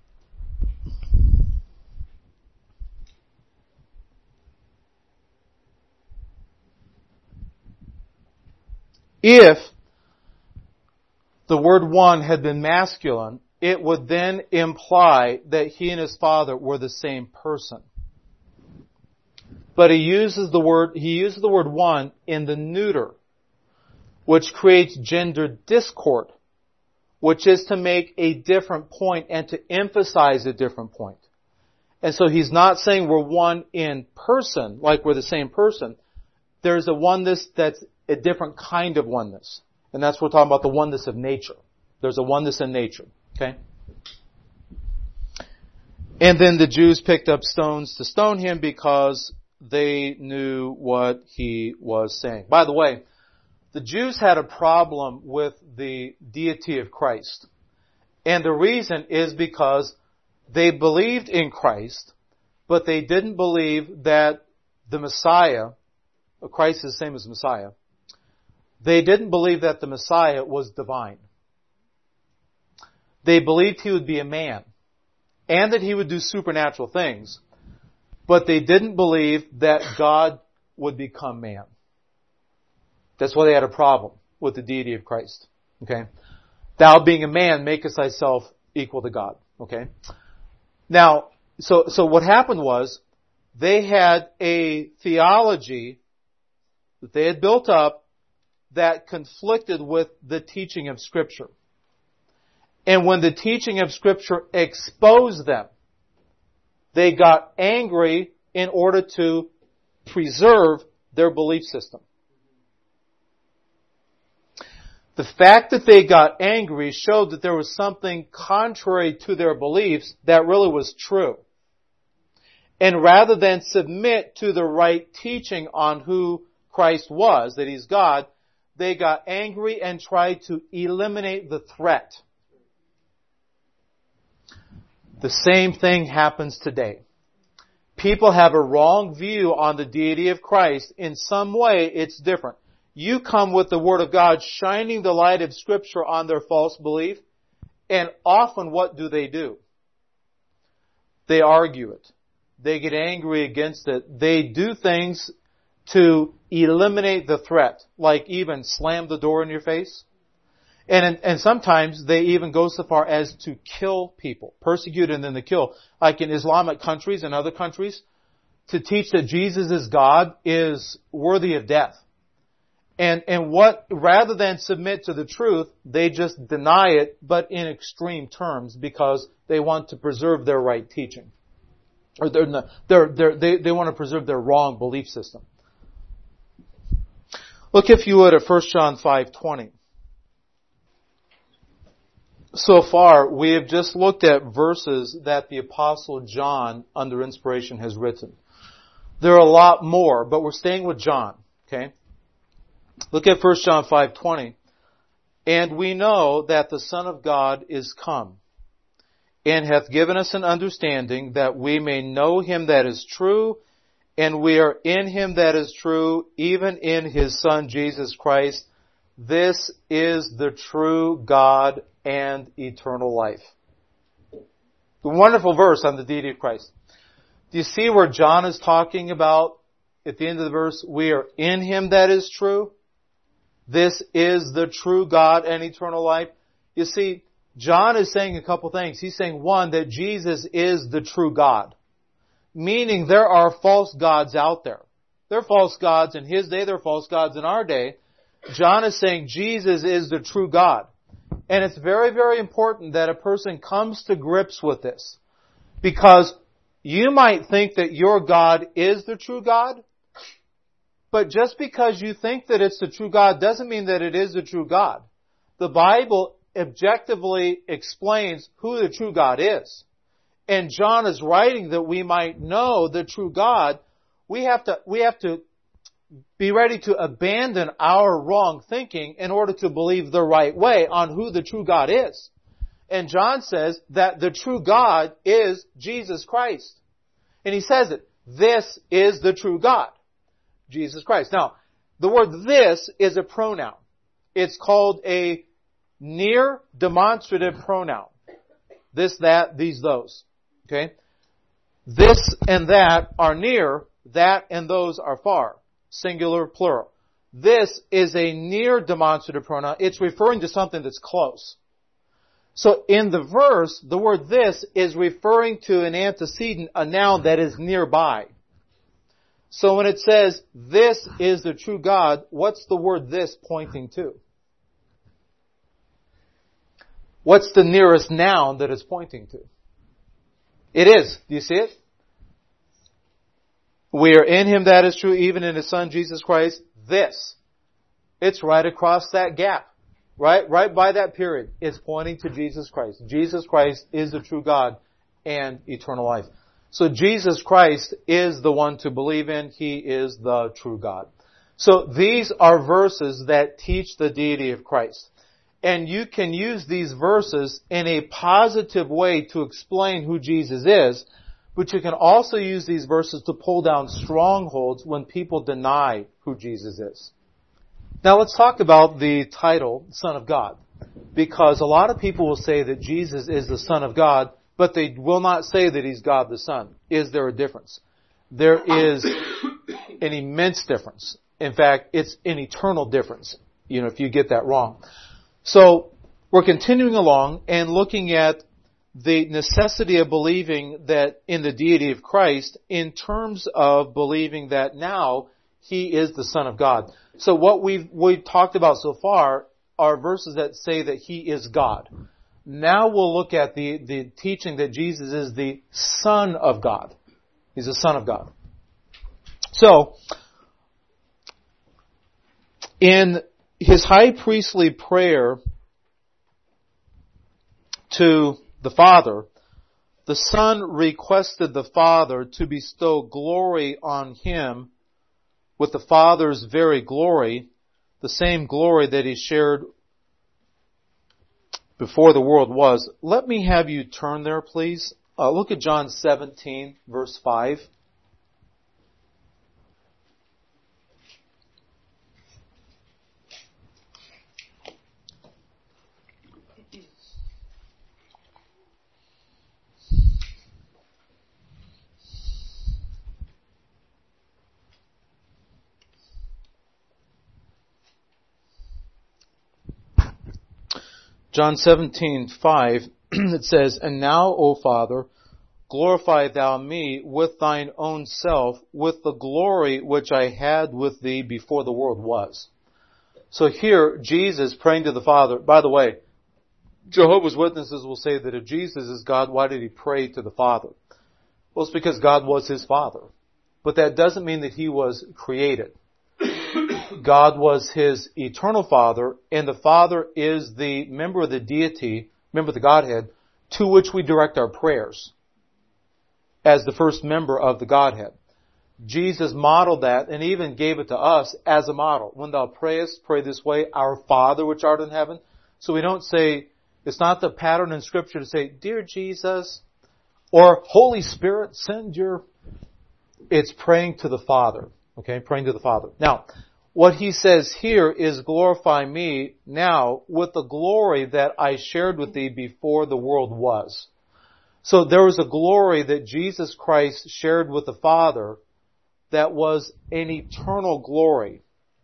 the word one had been masculine, it would then imply that he and his Father were the same person. But he uses the word one in the neuter, which creates gender discord, which is to make a different point and to emphasize a different point. And so he's not saying we're one in person, like we're the same person. There's a oneness that's a different kind of oneness. And that's what we're talking about, the oneness of nature. There's a oneness in nature. Okay? And then the Jews picked up stones to stone him because they knew what he was saying. By the way, the Jews had a problem with the deity of Christ. And the reason is because they believed in Christ, but they didn't believe that the Messiah, Christ is the same as Messiah, they didn't believe that the Messiah was divine. They believed he would be a man and that he would do supernatural things, but they didn't believe that God would become man. That's why they had a problem with the deity of Christ. Okay? Thou being a man, makest thyself equal to God. Okay? Now, so what happened was, they had a theology that they had built up that conflicted with the teaching of Scripture. And when the teaching of Scripture exposed them, they got angry in order to preserve their belief system. The fact that they got angry showed that there was something contrary to their beliefs that really was true. And rather than submit to the right teaching on who Christ was, that He's God, they got angry and tried to eliminate the threat. The same thing happens today. People have a wrong view on the deity of Christ. In some way, it's different. You come with the Word of God shining the light of Scripture on their false belief, and often what do? They argue it. They get angry against it. They do things to eliminate the threat, like even slam the door in your face. And sometimes they even go so far as to kill people, persecute and then to kill. Like in Islamic countries and other countries, to teach that Jesus is God is worthy of death. And what, rather than submit to the truth, they just deny it, but in extreme terms, because they want to preserve their right teaching. Or they want to preserve their wrong belief system. Look, if you would, at 1 John 5:20. So far, we have just looked at verses that the Apostle John, under inspiration, has written. There are a lot more, but we're staying with John, okay? Look at 1 John 5:20. And we know that the Son of God is come, and hath given us an understanding that we may know Him that is true, and we are in Him that is true, even in His Son Jesus Christ. This is the true God and eternal life. The wonderful verse on the deity of Christ. Do you see where John is talking about, at the end of the verse, we are in Him that is true? This is the true God and eternal life. You see, John is saying a couple things. He's saying, one, that Jesus is the true God. Meaning there are false gods out there. There are false gods in His day, there are false gods in our day. John is saying Jesus is the true God. And it's very, very important that a person comes to grips with this. Because you might think that your God is the true God, but just because you think that it's the true God doesn't mean that it is the true God. The Bible objectively explains who the true God is. And John is writing that we might know the true God. We have to be ready to abandon our wrong thinking in order to believe the right way on who the true God is. And John says that the true God is Jesus Christ. And he says it. This is the true God. Jesus Christ. Now, the word this is a pronoun. It's called a near demonstrative pronoun. This, that, these, those. Okay? This and that are near, that and those are far. Singular, plural. This is a near demonstrative pronoun. It's referring to something that's close. So in the verse, the word this is referring to an antecedent, a noun that is nearby. So when it says, this is the true God, what's the word this pointing to? What's the nearest noun that it's pointing to? It is. Do you see it? We are in Him that is true, even in His Son Jesus Christ. This. It's right across that gap. Right by that period. It's pointing to Jesus Christ. Jesus Christ is the true God and eternal life. So Jesus Christ is the one to believe in. He is the true God. So these are verses that teach the deity of Christ. And you can use these verses in a positive way to explain who Jesus is, but you can also use these verses to pull down strongholds when people deny who Jesus is. Now let's talk about the title, Son of God. Because a lot of people will say that Jesus is the Son of God, but they will not say that He's God the Son. Is there a difference? There is an immense difference. In fact, it's an eternal difference, if you get that wrong. So, we're continuing along and looking at the necessity of believing that in the deity of Christ in terms of believing that now He is the Son of God. So what we've talked about so far are verses that say that He is God. Now we'll look at the teaching that Jesus is the Son of God. He's the Son of God. So, in His high priestly prayer to the Father, the Son requested the Father to bestow glory on Him with the Father's very glory, the same glory that He shared before the world was. Let me have you turn there, please. Look at John 17, verse 5. John 17:5, it says, "And now, O Father, glorify thou me with thine own self, with the glory which I had with thee before the world was. So here, Jesus praying to the Father. By the way, Jehovah's Witnesses will say that if Jesus is God, why did he pray to the Father? Well, it's because God was his Father. But that doesn't mean that he was created. God was his eternal Father, and the Father is the member of the deity, member of the Godhead, to which we direct our prayers as the first member of the Godhead. Jesus modeled that and even gave it to us as a model. When thou prayest, pray this way, Our Father which art in heaven. So we don't say, it's not the pattern in Scripture to say, Dear Jesus, or Holy Spirit, send your... It's praying to the Father. Okay, praying to the Father. Now, what he says here is glorify me now with the glory that I shared with thee before the world was. So there was a glory that Jesus Christ shared with the Father that was an eternal glory.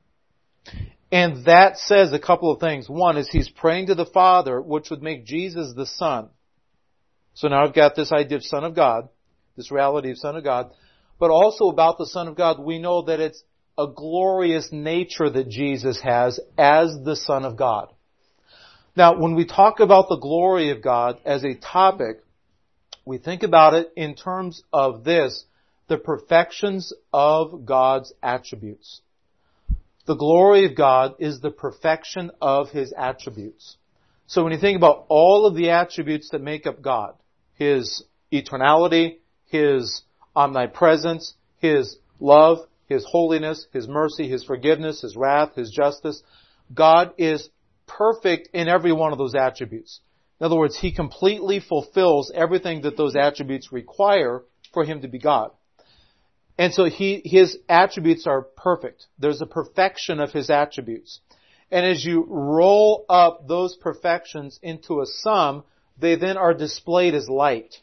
And that says a couple of things. One is he's praying to the Father, which would make Jesus the Son. So now I've got this idea of Son of God, this reality of Son of God. But also about the Son of God, we know that it's a glorious nature that Jesus has as the Son of God. Now, when we talk about the glory of God as a topic, we think about it in terms of this, the perfections of God's attributes. The glory of God is the perfection of his attributes. So when you think about all of the attributes that make up God, his eternality, his omnipresence, his love, his holiness, his mercy, his forgiveness, his wrath, his justice, God is perfect in every one of those attributes. In other words, he completely fulfills everything that those attributes require for him to be God. And so his attributes are perfect. There's a perfection of his attributes. And as you roll up those perfections into a sum, they then are displayed as light.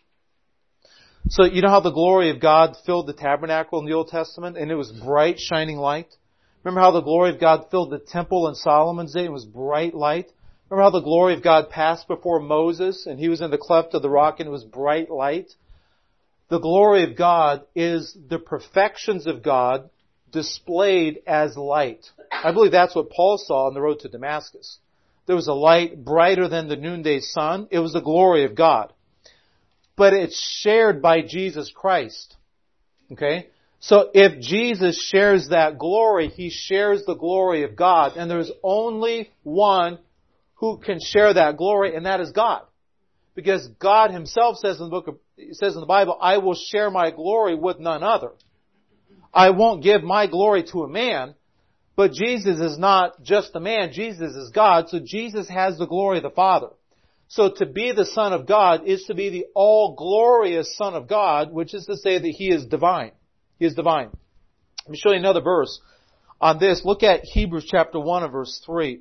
So you know how the glory of God filled the tabernacle in the Old Testament and it was bright, shining light? Remember how the glory of God filled the temple in Solomon's day and it was bright light? Remember how the glory of God passed before Moses and he was in the cleft of the rock and it was bright light? The glory of God is the perfections of God displayed as light. I believe that's what Paul saw on the road to Damascus. There was a light brighter than the noonday sun. It was the glory of God. But it's shared by Jesus Christ. Okay? So if Jesus shares that glory, he shares the glory of God. And there's only one who can share that glory, and that is God. Because God himself says in the Bible, I will share my glory with none other. I won't give my glory to a man, but Jesus is not just a man. Jesus is God, so Jesus has the glory of the Father. So to be the Son of God is to be the all-glorious Son of God, which is to say that he is divine. He is divine. Let me show you another verse on this. Look at Hebrews chapter 1 and verse 3.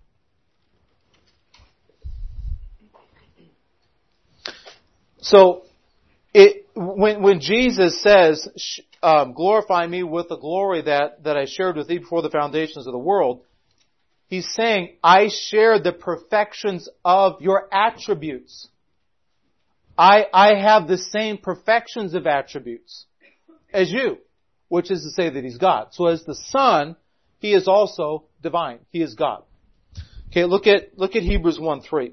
So, when Jesus says, glorify me with the glory that I shared with thee before the foundations of the world, he's saying, I share the perfections of your attributes. I have the same perfections of attributes as you, which is to say that he's God. So as the Son, he is also divine. He is God. Okay, look at Hebrews 1:3.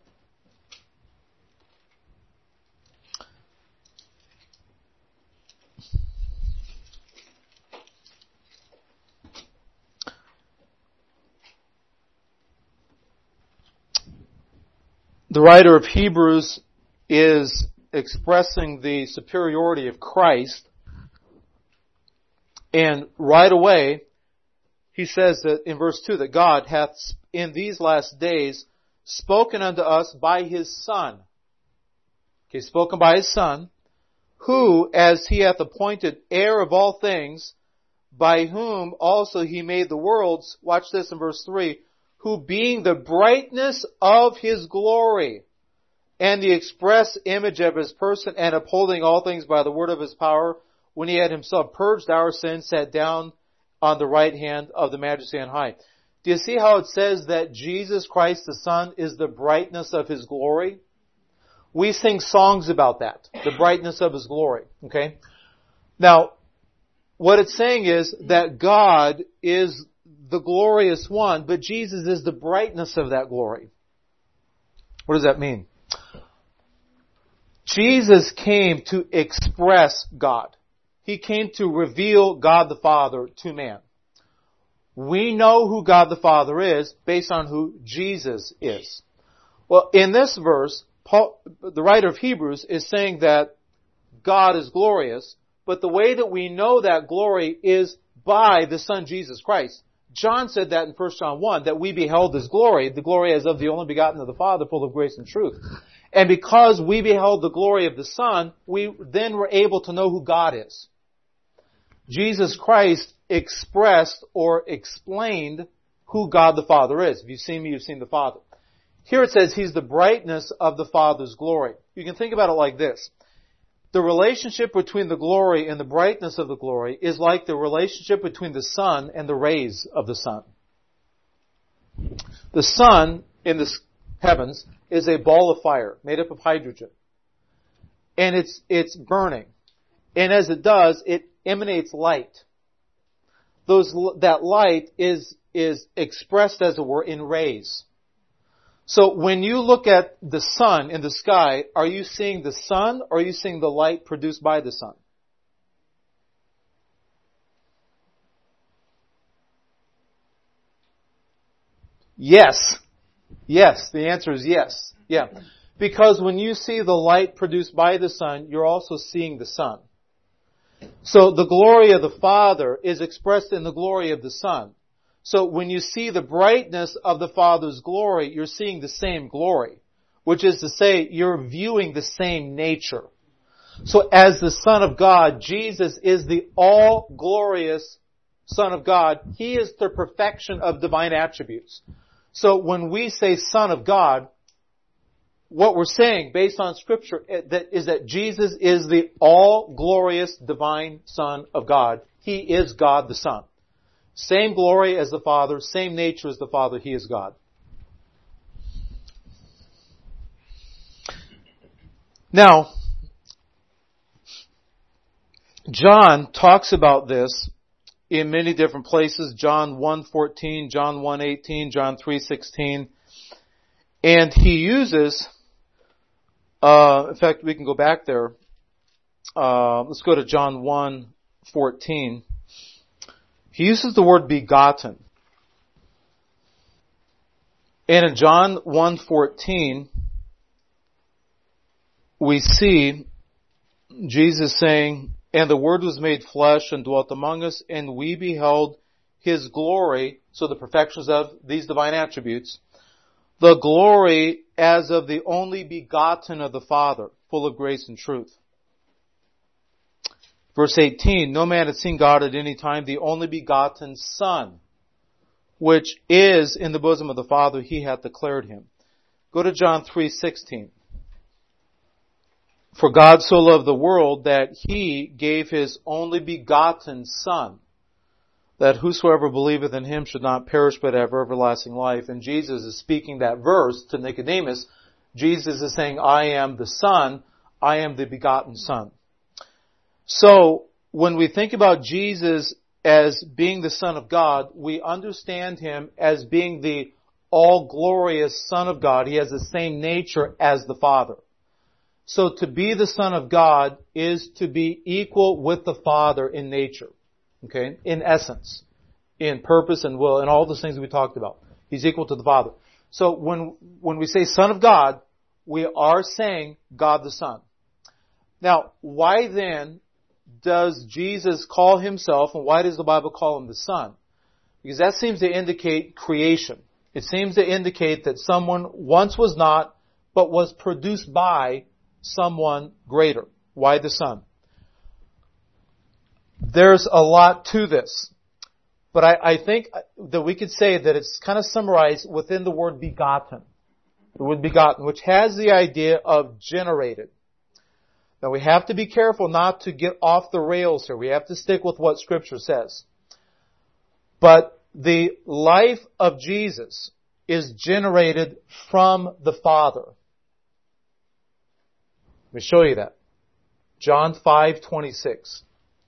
The writer of Hebrews is expressing the superiority of Christ, and right away he says that in verse 2 that God hath in these last days spoken unto us by his Son. Okay, spoken by his Son, who, as he hath appointed heir of all things, by whom also he made the worlds, watch this in verse 3, who being the brightness of his glory and the express image of his person and upholding all things by the word of his power, when he had himself purged our sins, sat down on the right hand of the Majesty on high. Do you see how it says that Jesus Christ the Son is the brightness of his glory? We sing songs about that, the brightness of His glory. Okay? Now, what it's saying is that God is the glorious one, but Jesus is the brightness of that glory. What does that mean? Jesus came to express God. He came to reveal God the Father to man. We know who God the Father is based on who Jesus is. Well, in this verse, Paul, the writer of Hebrews, is saying that God is glorious, but the way that we know that glory is by the Son Jesus Christ. John said that in 1 John 1, that we beheld His glory, the glory as of the only begotten of the Father, full of grace and truth. And because we beheld the glory of the Son, we then were able to know who God is. Jesus Christ expressed or explained who God the Father is. If you've seen me, you've seen the Father. Here it says He's the brightness of the Father's glory. You can think about it like this. The relationship between the glory and the brightness of the glory is like the relationship between the sun and the rays of the sun. The sun in the heavens is a ball of fire made up of hydrogen. And it's burning. And as it does, it emanates light. That light is expressed, as it were, in rays. So when you look at the sun in the sky, are you seeing the sun or are you seeing the light produced by the sun? Yes. Yes. The answer is yes. Yeah. Because when you see the light produced by the sun, you're also seeing the sun. So the glory of the Father is expressed in the glory of the Son. So when you see the brightness of the Father's glory, you're seeing the same glory, which is to say you're viewing the same nature. So as the Son of God, Jesus is the all-glorious Son of God. He is the perfection of divine attributes. So when we say Son of God, what we're saying, based on Scripture, is that Jesus is the all-glorious divine Son of God. He is God the Son. Same glory as the Father, same nature as the Father, He is God. Now, John talks about this in many different places. John 1:14, John 1:18, John 3:16. And he uses, in fact, we can go back there. Let's go to John 1:14. He uses the word begotten. And in John 1:14, we see Jesus saying, "And the Word was made flesh and dwelt among us, and we beheld His glory," so the perfections of these divine attributes, "the glory as of the only begotten of the Father, full of grace and truth." Verse 18, "No man hath seen God at any time, the only begotten Son, which is in the bosom of the Father, He hath declared Him." Go to John 3:16. "For God so loved the world that He gave His only begotten Son, that whosoever believeth in Him should not perish but have everlasting life." And Jesus is speaking that verse to Nicodemus. Jesus is saying, I am the Son, I am the begotten Son. So, when we think about Jesus as being the Son of God, we understand Him as being the all-glorious Son of God. He has the same nature as the Father. So to be the Son of God is to be equal with the Father in nature. Okay? In essence. In purpose and will, and all those things we talked about. He's equal to the Father. So when we say Son of God, we are saying God the Son. Now, why then does Jesus call Himself, and why does the Bible call Him the Son? Because that seems to indicate creation. It seems to indicate that someone once was not, but was produced by someone greater. Why the Son? There's a lot to this. But I think that we could say that it's kind of summarized within the word begotten. The word begotten, which has the idea of generated. Now we have to be careful not to get off the rails here. We have to stick with what Scripture says. But the life of Jesus is generated from the Father. Let me show you that. John 5:26.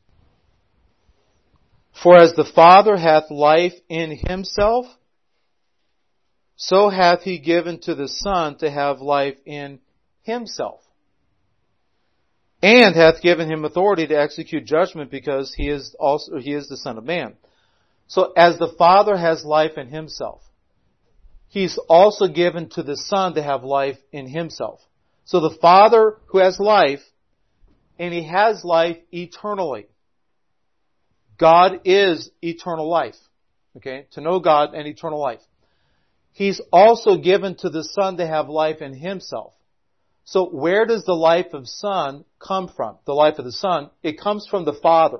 For as the Father hath life in himself, so hath he given to the Son to have life in himself. And hath given him authority to execute judgment, because he is the Son of Man. So as the Father has life in himself, he's also given to the Son to have life in himself. So the Father who has life, and he has life eternally. God is eternal life. Okay? To know God and eternal life. He's also given to the Son to have life in himself. So where does the life of Son come from? The life of the Son, it comes from the Father.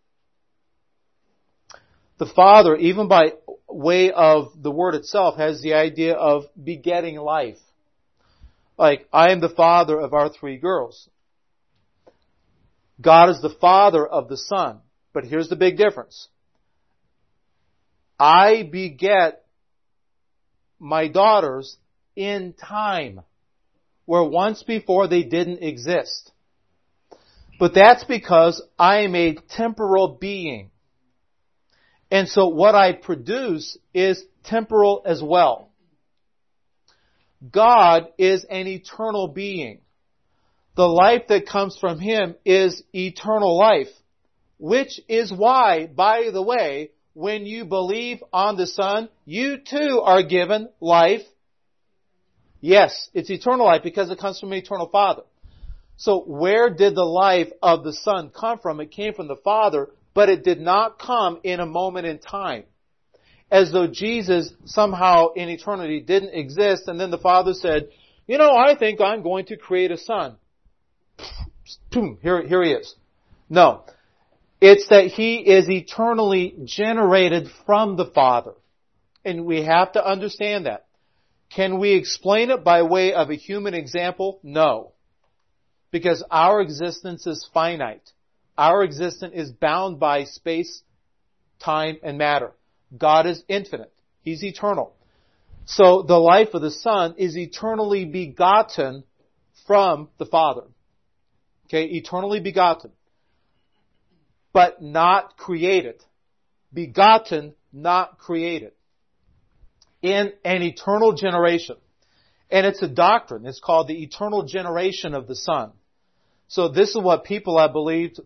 The Father, even by way of the word itself, has the idea of begetting life. Like, I am the father of our 3 girls. God is the Father of the Son. But here's the big difference. I beget my daughters in time, where once before they didn't exist. But that's because I am a temporal being. And so what I produce is temporal as well. God is an eternal being. The life that comes from Him is eternal life, which is why, by the way, when you believe on the Son, you too are given life. Yes, it's eternal life because it comes from an eternal Father. So where did the life of the Son come from? It came from the Father, but it did not come in a moment in time. As though Jesus somehow in eternity didn't exist, and then the Father said, I think I'm going to create a Son. Boom, here he is. No. It's that He is eternally generated from the Father. And we have to understand that. Can we explain it by way of a human example? No. Because our existence is finite. Our existence is bound by space, time, and matter. God is infinite. He's eternal. So the life of the Son is eternally begotten from the Father. Okay, eternally begotten. But not created. Begotten, not created. In an eternal generation. And it's a doctrine. It's called the eternal generation of the Son. So this is what people have believed.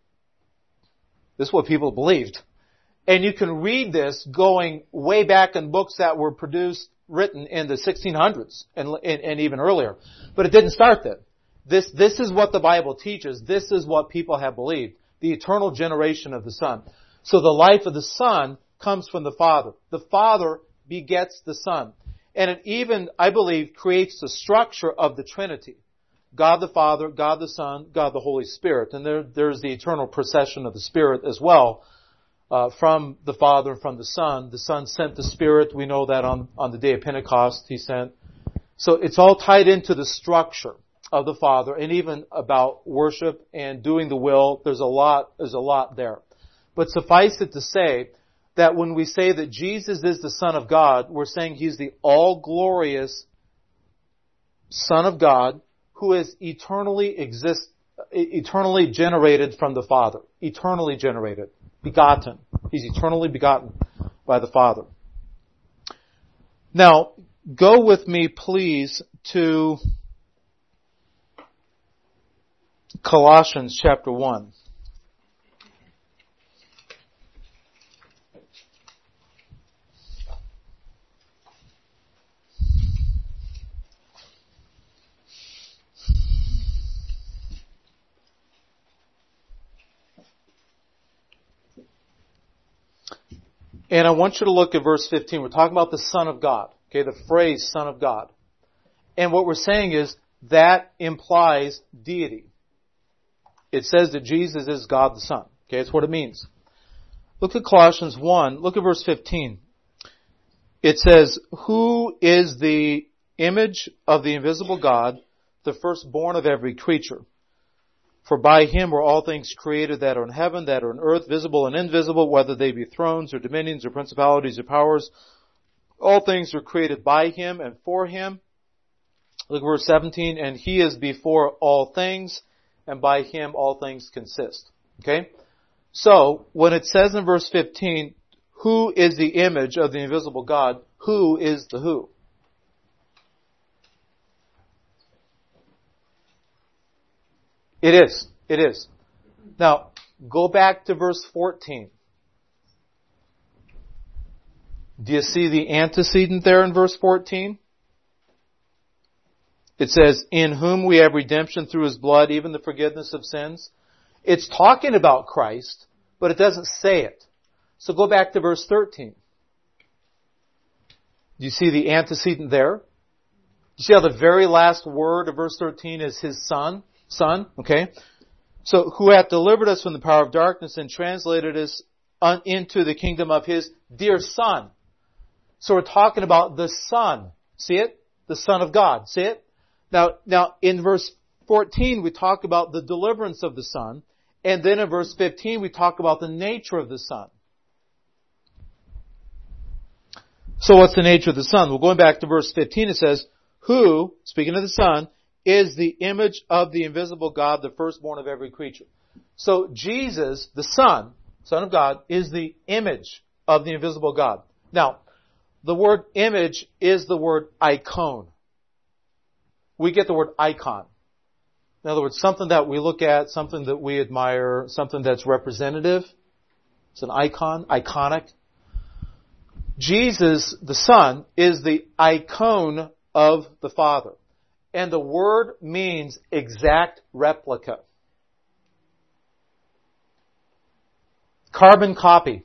This is what people believed. And you can read this going way back in books that were written in the 1600s and even earlier. But it didn't start then. This is what the Bible teaches. This is what people have believed. The eternal generation of the Son. So the life of the Son comes from the Father. The Father begets the Son. And it even, I believe, creates the structure of the Trinity. God the Father, God the Son, God the Holy Spirit. And there's the eternal procession of the Spirit as well, from the Father and from the Son. The Son sent the Spirit. We know that on the day of Pentecost He sent. So it's all tied into the structure of the Father, and even about worship and doing the will. There's a lot there. But suffice it to say that when we say that Jesus is the Son of God, we're saying He's the all-glorious Son of God who is eternally generated from the Father. Eternally generated. Begotten. He's eternally begotten by the Father. Now, go with me please to Colossians chapter 1. And I want you to look at verse 15. We're talking about the Son of God. Okay, the phrase Son of God. And what we're saying is that implies deity. It says that Jesus is God the Son. Okay, that's what it means. Look at Colossians 1. Look at verse 15. It says, who is the image of the invisible God, the firstborn of every creature? For by Him were all things created that are in heaven, that are in earth, visible and invisible, whether they be thrones or dominions or principalities or powers. All things are created by Him and for Him. Look at verse 17. And He is before all things, and by Him all things consist. Okay? So, when it says in verse 15, who is the image of the invisible God? Who is the who? It is. It is. Now, go back to verse 14. Do you see the antecedent there in verse 14? It says, in whom we have redemption through His blood, even the forgiveness of sins. It's talking about Christ, but it doesn't say it. So go back to verse 13. Do you see the antecedent there? You see how the very last word of verse 13 is His Son? Son, okay? So, who hath delivered us from the power of darkness and translated us into the kingdom of His dear Son. So we're talking about the Son. See it? The Son of God. See it? Now, in verse 14, we talk about the deliverance of the Son. And then in verse 15, we talk about the nature of the Son. So what's the nature of the Son? Well, going back to verse 15, it says, who, speaking of the Son, is the image of the invisible God, the firstborn of every creature. So Jesus, the Son of God, is the image of the invisible God. Now, the word image is the word icon. We get the word icon. In other words, something that we look at, something that we admire, something that's representative. It's an icon, iconic. Jesus, the Son, is the icon of the Father. And the word means exact replica. Carbon copy.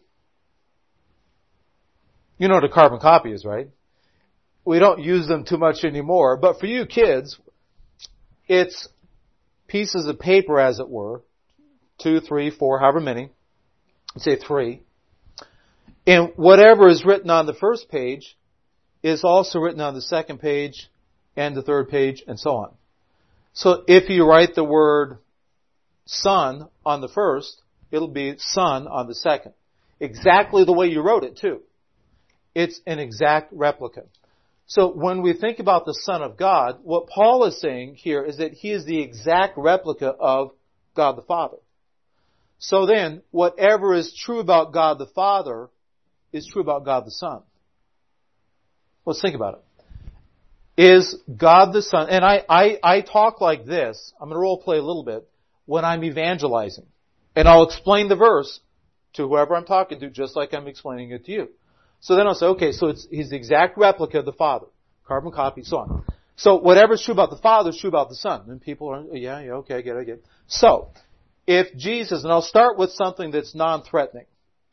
You know what a carbon copy is, right? We don't use them too much anymore, but for you kids, it's pieces of paper, as it were, 2, 3, 4, however many. Let's say 3. And whatever is written on the first page is also written on the second page and the third page and so on. So if you write the word Son on the first, it'll be Son on the second. Exactly the way you wrote it too. It's an exact replica. So when we think about the Son of God, what Paul is saying here is that He is the exact replica of God the Father. So then, whatever is true about God the Father is true about God the Son. Let's think about it. Is God the Son, and I talk like this, I'm going to role play a little bit, when I'm evangelizing. And I'll explain the verse to whoever I'm talking to, just like I'm explaining it to you. So then I'll say, okay, so He's the exact replica of the Father. Carbon copy, so on. So whatever's true about the Father is true about the Son. And people are, yeah, okay, I get it. So, if Jesus, and I'll start with something that's non-threatening.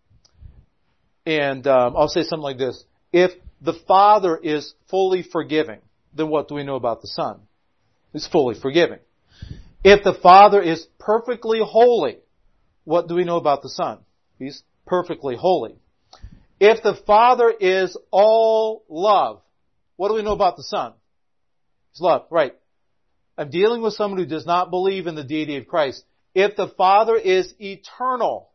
And I'll say something like this. If the Father is fully forgiving, then what do we know about the Son? He's fully forgiving. If the Father is perfectly holy, what do we know about the Son? He's perfectly holy. If the Father is all love, what do we know about the Son? He's love, right. I'm dealing with someone who does not believe in the deity of Christ. If the Father is eternal,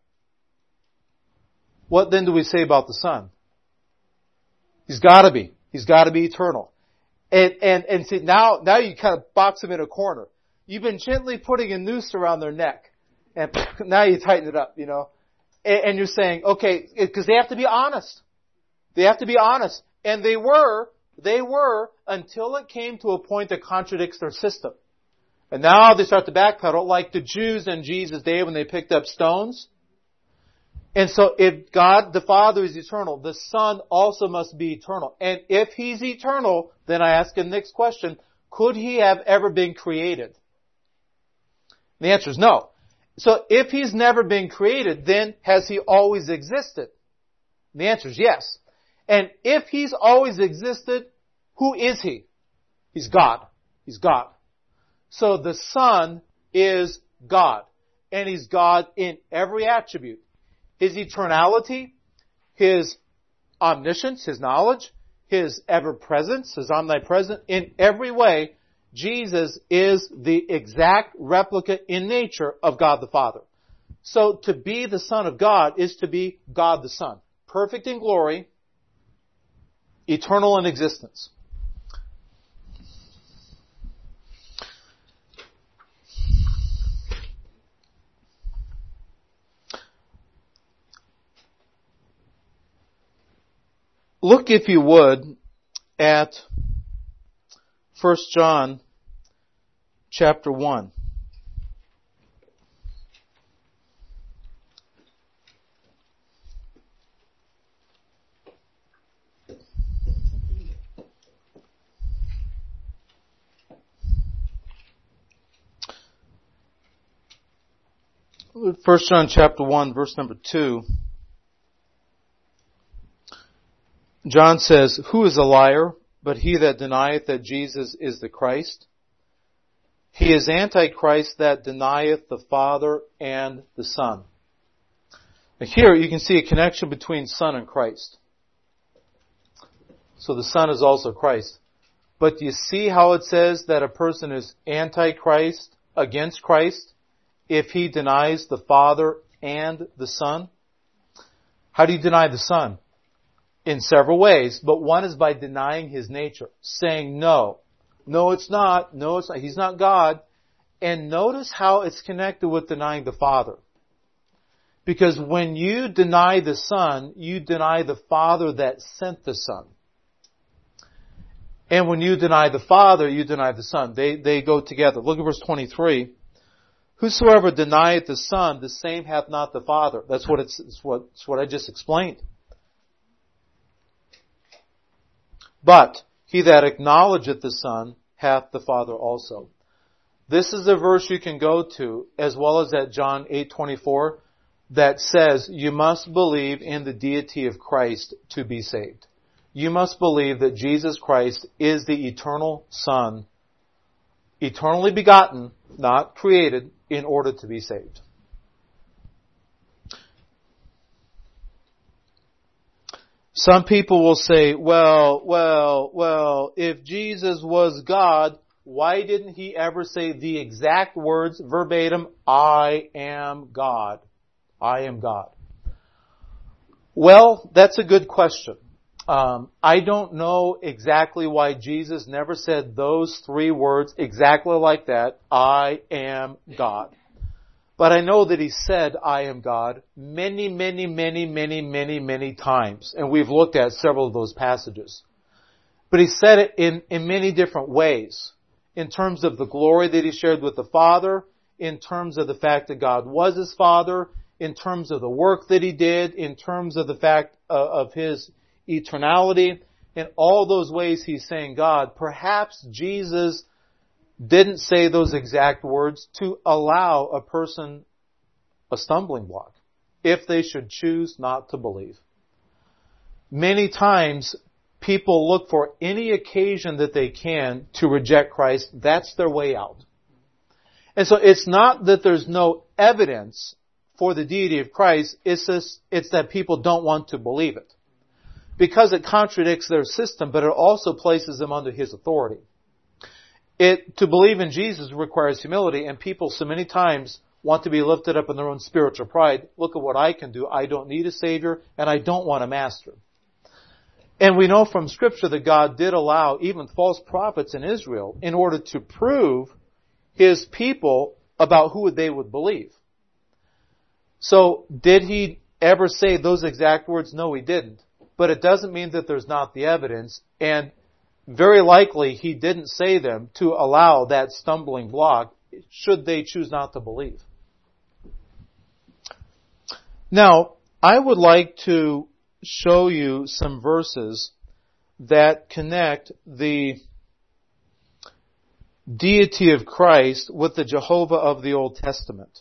what then do we say about the Son? He's gotta be. He's gotta be eternal. And see, now you kind of box Him in a corner. You've been gently putting a noose around their neck. And now you tighten it up, And you're saying, okay, because they have to be honest. They have to be honest. And they were until it came to a point that contradicts their system. And now they start to backpedal like the Jews in Jesus' day when they picked up stones. And so if God the Father is eternal, the Son also must be eternal. And if He's eternal, then I ask the next question, could He have ever been created? And the answer is no. So if He's never been created, then has He always existed? And the answer is yes. And if He's always existed, who is He? He's God. He's God. So the Son is God. And He's God in every attribute. His eternality, His omniscience, His knowledge, His ever-presence, His omnipresent, in every way, Jesus is the exact replica in nature of God the Father. So to be the Son of God is to be God the Son. Perfect in glory, eternal in existence. Look, if you would, at 1 John chapter 1. First John chapter 1, verse number 2. John says, "Who is a liar, but he that denieth that Jesus is the Christ? He is Antichrist that denieth the Father and the Son." Now here you can see a connection between Son and Christ. So the Son is also Christ. But do you see how it says that a person is Antichrist against Christ if he denies the Father and the Son? How do you deny the Son? In several ways, but one is by denying His nature, saying no, it's not, He's not God. And notice how it's connected with denying the Father. Because when you deny the Son, you deny the Father that sent the Son. And when you deny the Father, you deny the Son. They go together. Look at verse 23. "Whosoever denieth the Son, the same hath not the Father." That's what I just explained. "But he that acknowledgeth the Son hath the Father also." This is a verse you can go to, as well as at John 8:24, that says you must believe in the deity of Christ to be saved. You must believe that Jesus Christ is the eternal Son, eternally begotten, not created, in order to be saved. Some people will say, well, if Jesus was God, why didn't He ever say the exact words verbatim, "I am God"? I am God. Well, that's a good question. I don't know exactly why Jesus never said those three words exactly like that, "I am God." But I know that He said, "I am God," many times. And we've looked at several of those passages. But He said it in many different ways. In terms of the glory that He shared with the Father, in terms of the fact that God was His Father, in terms of the work that He did, in terms of the fact of His eternality. In all those ways He's saying God. Perhaps Jesus didn't say those exact words to allow a person a stumbling block, if they should choose not to believe. Many times, people look for any occasion that they can to reject Christ. That's their way out. And so it's not that there's no evidence for the deity of Christ, it's that people don't want to believe it. Because it contradicts their system, but it also places them under His authority. To believe in Jesus requires humility, and people so many times want to be lifted up in their own spiritual pride. Look at what I can do. I don't need a Savior, and I don't want a master. And we know from Scripture that God did allow even false prophets in Israel in order to prove His people about who they would believe. So, did He ever say those exact words? No, He didn't. But it doesn't mean that there's not the evidence, and very likely He didn't say them to allow that stumbling block should they choose not to believe. Now, I would like to show you some verses that connect the deity of Christ with the Jehovah of the Old Testament.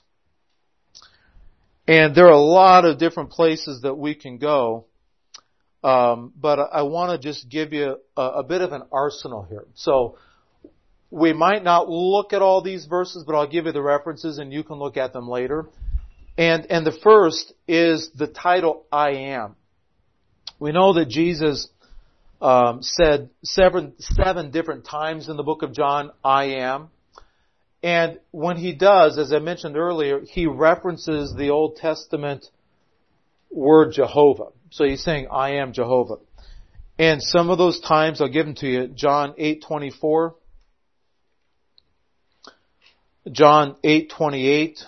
And there are a lot of different places that we can go. But I want to just give you a bit of an arsenal here. So we might not look at all these verses, but I'll give you the references and you can look at them later. And the first is the title, "I am." We know that Jesus said seven different times in the book of John, "I am." And when He does, as I mentioned earlier, He references the Old Testament word Jehovah. So He's saying, "I am Jehovah." And some of those times, I'll give them to you. John 8:24, John 8:28,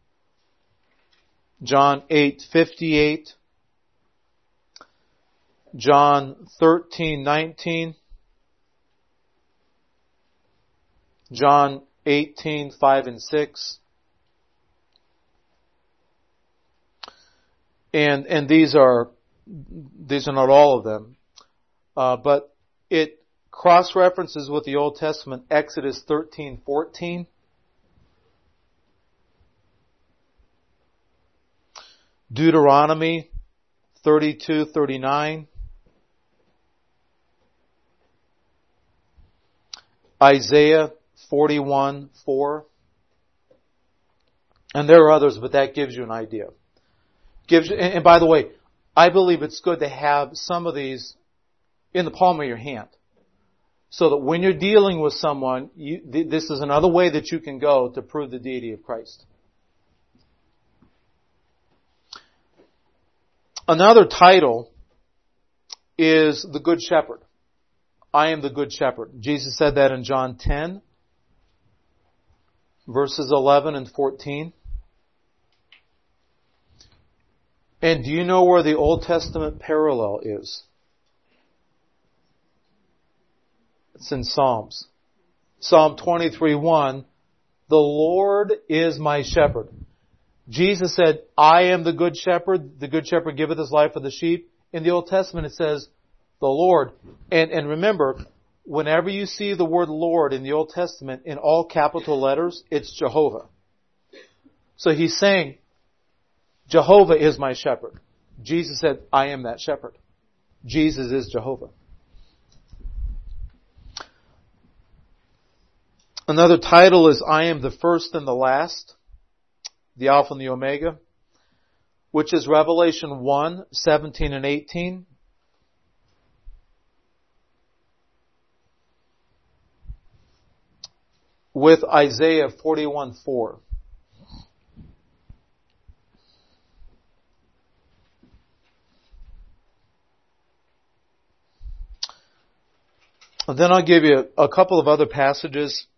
John 8:58, John 13:19, John 18:5 and 6. And these are not all of them. But it cross-references with the Old Testament, Exodus 13:14. Deuteronomy 32:39. Isaiah 41:4. And there are others, but that gives you an idea. And by the way, I believe it's good to have some of these in the palm of your hand. So that when you're dealing with someone, this is another way that you can go to prove the deity of Christ. Another title is the Good Shepherd. I am the Good Shepherd. Jesus said that in John 10, verses 11 and 14. And do you know where the Old Testament parallel is? It's in Psalms. Psalm 23:1, the Lord is my shepherd. Jesus said, I am the good shepherd. The good shepherd giveth his life for the sheep. In the Old Testament it says, the Lord. And remember, whenever you see the word Lord in the Old Testament in all capital letters, it's Jehovah. So he's saying, Jehovah is my shepherd. Jesus said, I am that shepherd. Jesus is Jehovah. Another title is I am the first and the last, the Alpha and the Omega, which is Revelation 1:17 and 18. With Isaiah 41:4. And then I'll give you a couple of other passages.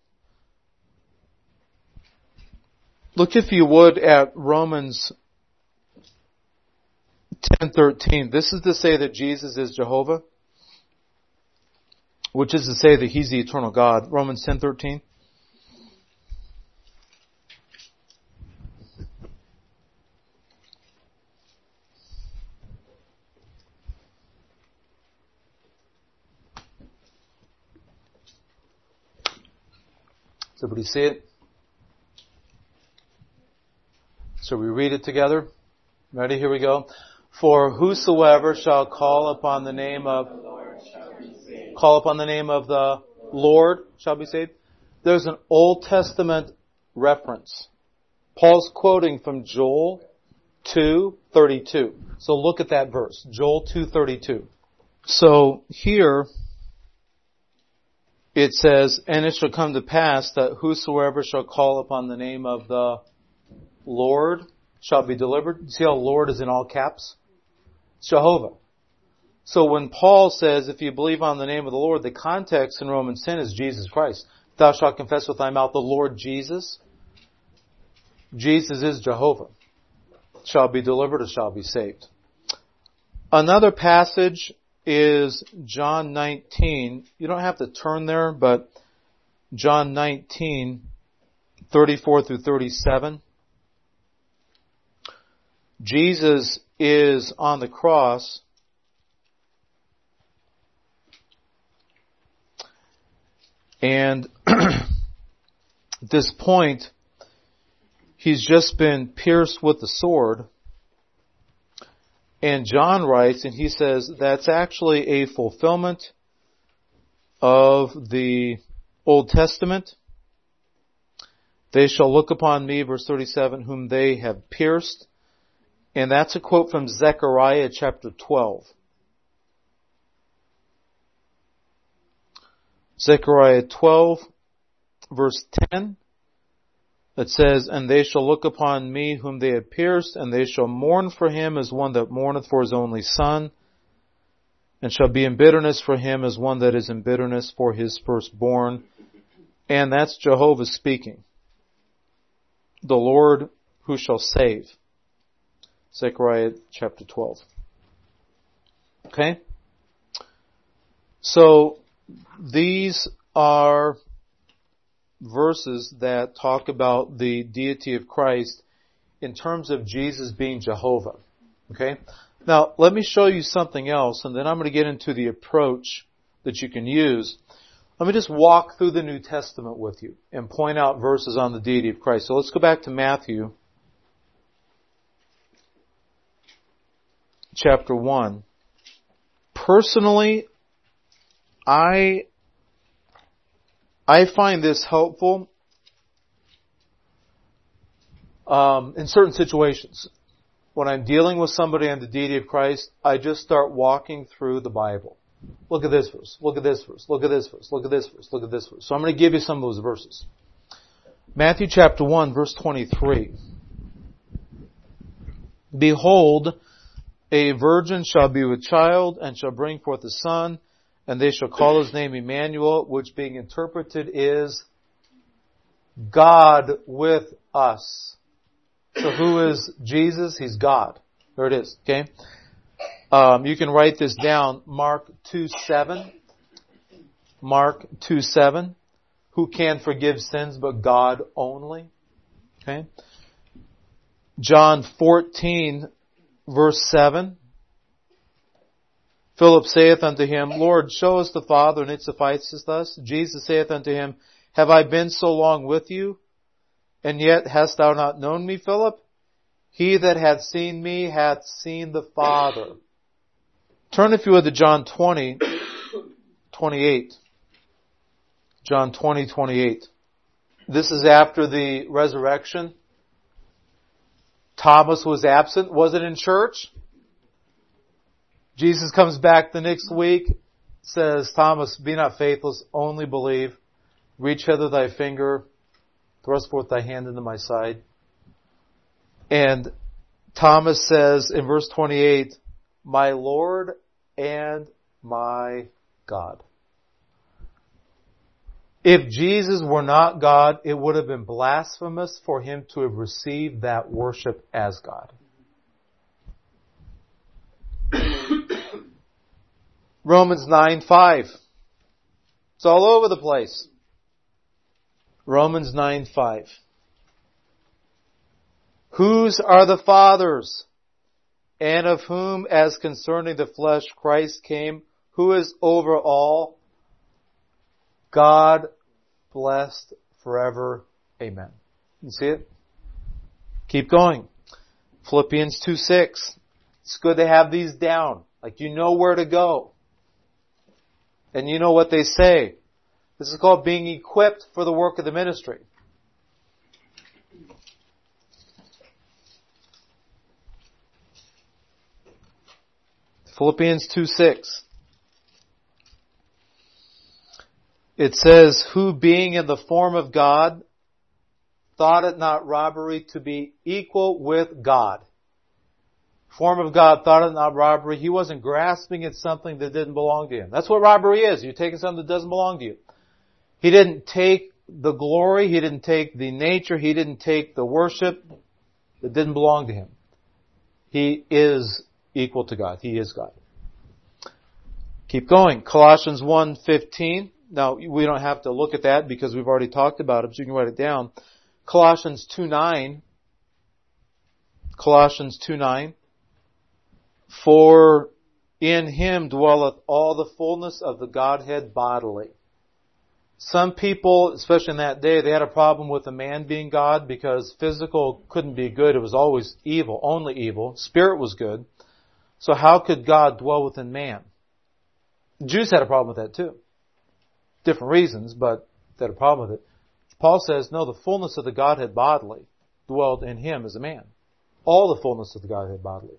Look, if you would, at Romans 10:13. This is to say that Jesus is Jehovah, which is to say that He's the eternal God. Romans 10:13. Does everybody see it? So we read it together. Ready? Here we go. For whosoever shall call upon the name of the Lord shall be saved. There's an Old Testament reference. Paul's quoting from Joel 2:32. So look at that verse. Joel 2:32. So here it says, and it shall come to pass that whosoever shall call upon the name of the Lord shall be delivered. See how Lord is in all caps? It's Jehovah. So when Paul says, if you believe on the name of the Lord, the context in Romans 10 is Jesus Christ. Thou shalt confess with thy mouth the Lord Jesus. Jesus is Jehovah. Shall be delivered or shall be saved. Another passage is John 19. You don't have to turn there, but John 19:34 through 37. Jesus is on the cross, and at this point, He's just been pierced with the sword. And John writes, and he says, that's actually a fulfillment of the Old Testament. They shall look upon me, verse 37, whom they have pierced. And that's a quote from Zechariah chapter 12. Zechariah 12, verse 10. It says, and they shall look upon me whom they have pierced, and they shall mourn for him as one that mourneth for his only son, and shall be in bitterness for him as one that is in bitterness for his firstborn. And that's Jehovah speaking. The Lord who shall save. Zechariah chapter 12. Okay? So these are verses that talk about the deity of Christ in terms of Jesus being Jehovah. Okay? Now, let me show you something else, and then I'm going to get into the approach that you can use. Let me just walk through the New Testament with you and point out verses on the deity of Christ. So let's go back to Matthew chapter 1. Personally, I find this helpful in certain situations. When I'm dealing with somebody on the deity of Christ, I just start walking through the Bible. Look at this verse, look at this verse, look at this verse, look at this verse, look at this verse. So I'm going to give you some of those verses. Matthew chapter 1, verse 23. Behold, a virgin shall be with child, and shall bring forth a son, and they shall call his name Emmanuel, which being interpreted is God with us. So who is Jesus? He's God. There it is. Okay. You can write this down. Mark 2:7. Mark 2:7. Who can forgive sins but God only? Okay. John 14, verse 7. Philip saith unto him, Lord, show us the Father, and it sufficeth us. Jesus saith unto him, Have I been so long with you, and yet hast thou not known me, Philip? He that hath seen me hath seen the Father. Turn, if you would, to John 20, 28. John 20, 28. This is after the resurrection. Thomas was absent, wasn't in church. Jesus comes back the next week, says, Thomas, be not faithless, only believe. Reach hither thy finger, thrust forth thy hand into my side. And Thomas says in verse 28, my Lord and my God. If Jesus were not God, it would have been blasphemous for him to have received that worship as God. Romans 9:5. It's all over the place. Romans 9:5. Whose are the fathers, and of whom, as concerning the flesh, Christ came, who is over all, God blessed forever. Amen. You see it? Keep going. Philippians 2:6. It's good to have these down. Like you know where to go. And you know what they say. This is called being equipped for the work of the ministry. Philippians 2:6. It says, who being in the form of God, thought it not robbery to be equal with God. Form of God, thought it not robbery. He wasn't grasping at something that didn't belong to him. That's what robbery is. You're taking something that doesn't belong to you. He didn't take the glory. He didn't take the nature. He didn't take the worship that didn't belong to him. He is equal to God. He is God. Keep going. Colossians 1:15. Now, we don't have to look at that because we've already talked about it, but you can write it down. Colossians 2:9. Colossians 2:9. For in him dwelleth all the fullness of the Godhead bodily. Some people, especially in that day, they had a problem with a man being God because physical couldn't be good. It was always evil, only evil. Spirit was good. So how could God dwell within man? The Jews had a problem with that too. Different reasons, but they had a problem with it. Paul says, no, the fullness of the Godhead bodily dwelled in him as a man. All the fullness of the Godhead bodily.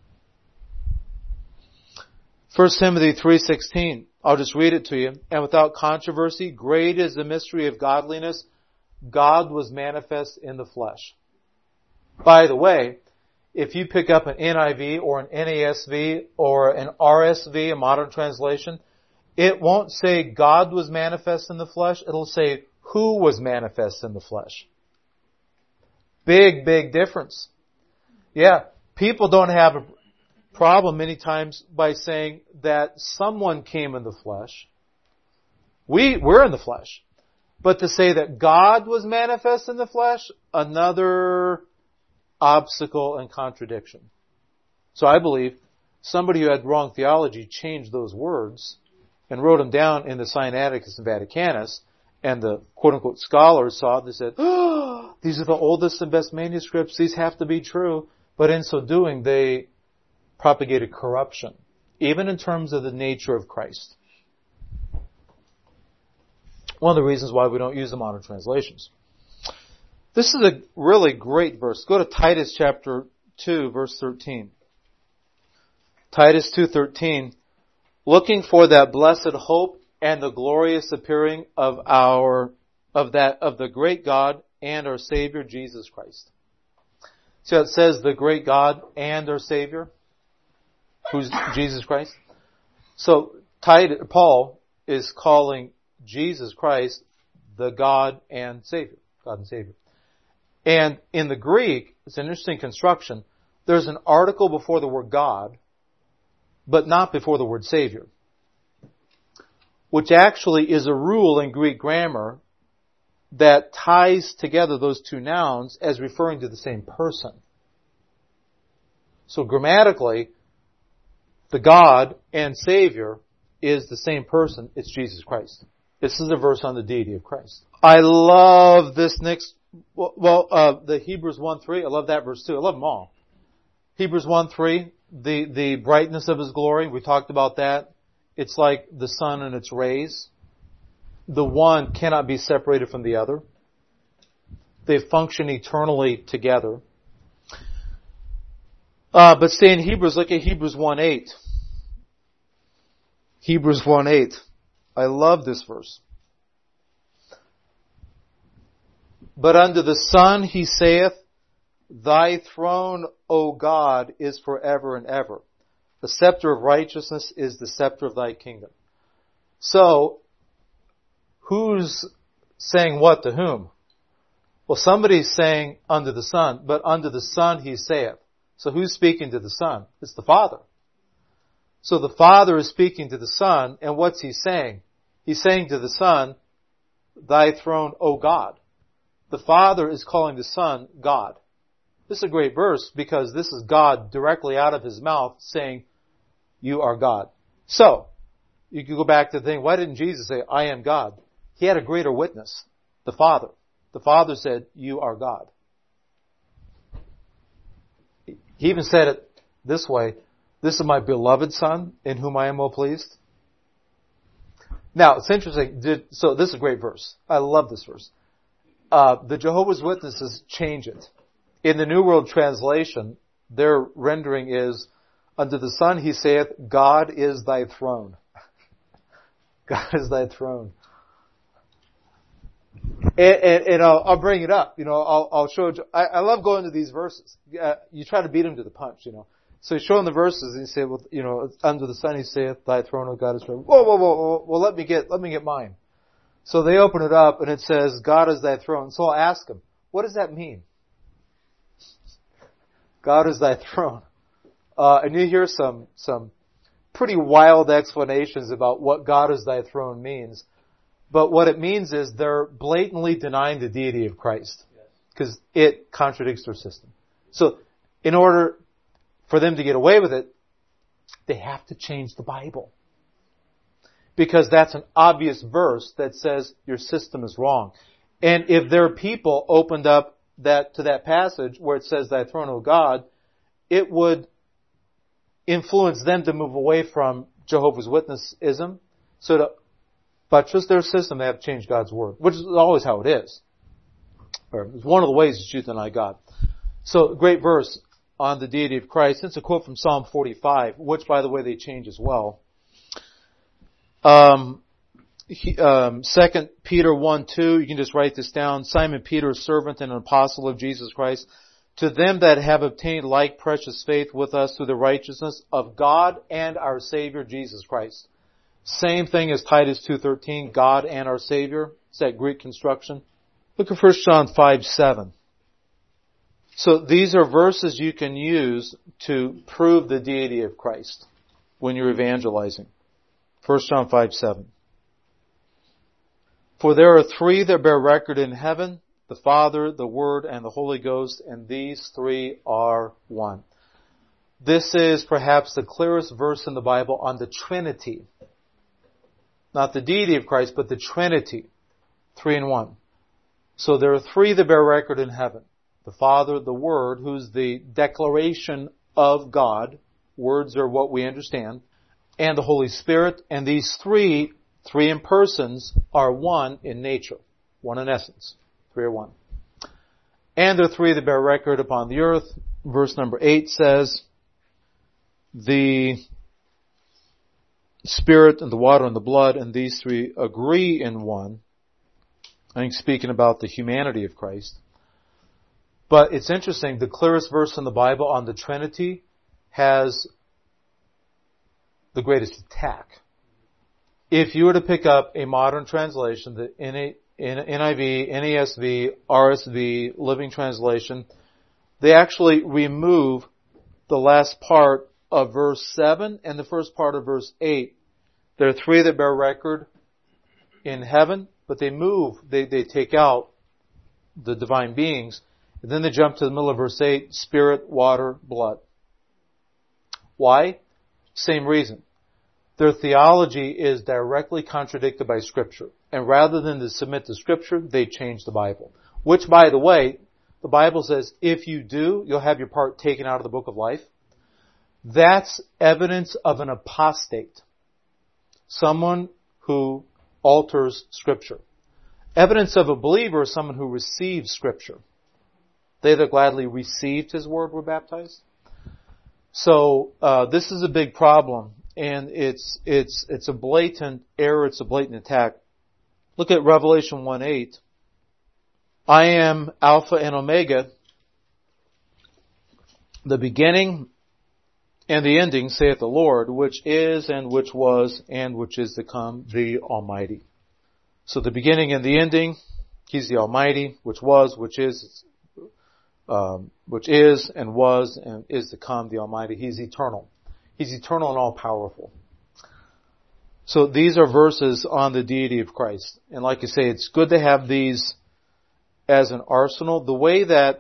1 Timothy 3:16. I'll just read it to you. And without controversy, great is the mystery of godliness. God was manifest in the flesh. By the way, if you pick up an NIV or an NASV or an RSV, a modern translation, it won't say God was manifest in the flesh. It'll say who was manifest in the flesh. Big, big difference. Yeah, people don't have a problem many times by saying that someone came in the flesh. We're in the flesh. But to say that God was manifest in the flesh, another obstacle and contradiction. So I believe somebody who had wrong theology changed those words and wrote them down in the Sinaiticus and Vaticanus, and the quote-unquote scholars saw it and they said, oh, these are the oldest and best manuscripts, these have to be true. But in so doing, they propagated corruption, even in terms of the nature of Christ. One of the reasons why we don't use the modern translations. This is a really great verse. Go to Titus chapter 2, verse 13. Titus 2:13. Looking for that blessed hope and the glorious appearing of the great God and our Savior Jesus Christ. So it says the great God and our Savior, who's Jesus Christ. So Paul is calling Jesus Christ the God and Savior. God and Savior. And in the Greek, it's an interesting construction. There's an article before the word God, but not before the word Savior, which actually is a rule in Greek grammar that ties together those two nouns as referring to the same person. So grammatically, the God and Savior is the same person. It's Jesus Christ. This is a verse on the deity of Christ. I love this next, the Hebrews 1:3. I love that verse too. I love them all. Hebrews 1:3, the brightness of His glory. We talked about that. It's like the sun and its rays. The one cannot be separated from the other. They function eternally together. But stay in Hebrews, look at Hebrews 1:8. Hebrews 1:8. I love this verse. But unto the Son He saith, Thy throne, O God, is forever and ever. The scepter of righteousness is the scepter of Thy kingdom. So, who's saying what to whom? Well, somebody's saying unto the Son, but unto the Son He saith. So who's speaking to the Son? It's the Father. So the Father is speaking to the Son, and what's He saying? He's saying to the Son, Thy throne, O God. The Father is calling the Son God. This is a great verse because this is God directly out of His mouth saying, You are God. So, you can go back to the thing, why didn't Jesus say, I am God? He had a greater witness, the Father. The Father said, You are God. He even said it this way, This is my beloved Son, in whom I am well pleased. Now, it's interesting. So this is a great verse. I love this verse. The Jehovah's Witnesses change it. In the New World Translation, their rendering is, Unto the Son He saith, God is Thy throne. God is Thy throne. And I'll bring it up. I'll show. I love going to these verses. You try to beat them to the punch. So he's showing the verses and you say, well, unto the Son He saith, Thy throne, O God, is forever. Whoa. Well, let me get mine. So they open it up and it says, God is Thy throne. So I'll ask them, what does that mean? God is Thy throne. And you hear some pretty wild explanations about what God is Thy throne means. But what it means is they're blatantly denying the deity of Christ. Because it contradicts their system. So in order for them to get away with it, they have to change the Bible. Because that's an obvious verse that says your system is wrong. And if their people opened up to that passage where it says Thy throne, O God, it would influence them to move away from Jehovah's Witnessism. So to buttress their system, they have to change God's Word, which is always how it is. Or it's one of the ways that you deny God. So, great verse on the deity of Christ. It's a quote from Psalm 45, which, by the way, they change as well. 2 Peter 1:2, you can just write this down. Simon Peter, a servant and an apostle of Jesus Christ, to them that have obtained like precious faith with us through the righteousness of God and our Savior Jesus Christ. Same thing as Titus 2:13, God and our Savior. It's that Greek construction. Look at 1 John 5:7. So these are verses you can use to prove the deity of Christ when you're evangelizing. 1 John 5:7. For there are three that bear record in heaven, the Father, the Word, and the Holy Ghost, and these three are one. This is perhaps the clearest verse in the Bible on the Trinity. Not the deity of Christ, but the Trinity. 3 in 1. So there are three that bear record in heaven. The Father, the Word, who's the declaration of God. Words are what we understand. And the Holy Spirit. And these three in persons, are one in nature. One in essence. Three are one. And there are three that bear record upon the earth. Verse number 8 says, the Spirit and the water and the blood, and these three agree in one. I think speaking about the humanity of Christ. But it's interesting, the clearest verse in the Bible on the Trinity has the greatest attack. If you were to pick up a modern translation, the NIV, NASV, RSV, Living Translation, they actually remove the last part of verse 7 and the first part of verse 8. There are three that bear record in heaven, but they take out the divine beings, and then they jump to the middle of verse 8, Spirit, water, blood. Why? Same reason. Their theology is directly contradicted by Scripture. And rather than to submit to Scripture, they change the Bible. Which, by the way, the Bible says, if you do, you'll have your part taken out of the book of life. That's evidence of an apostate. Someone who alters Scripture. Evidence of a believer is someone who receives Scripture. They that gladly received His word were baptized. So, this is a big problem. And it's a blatant error, it's a blatant attack. Look at Revelation 1:8. I am Alpha and Omega, the beginning and the ending, saith the Lord, which is and which was and which is to come, the Almighty. So the beginning and the ending, He's the Almighty, which was and was and is to come, the Almighty. He's eternal. He's eternal and all-powerful. So these are verses on the deity of Christ. And like I say, it's good to have these as an arsenal. The way that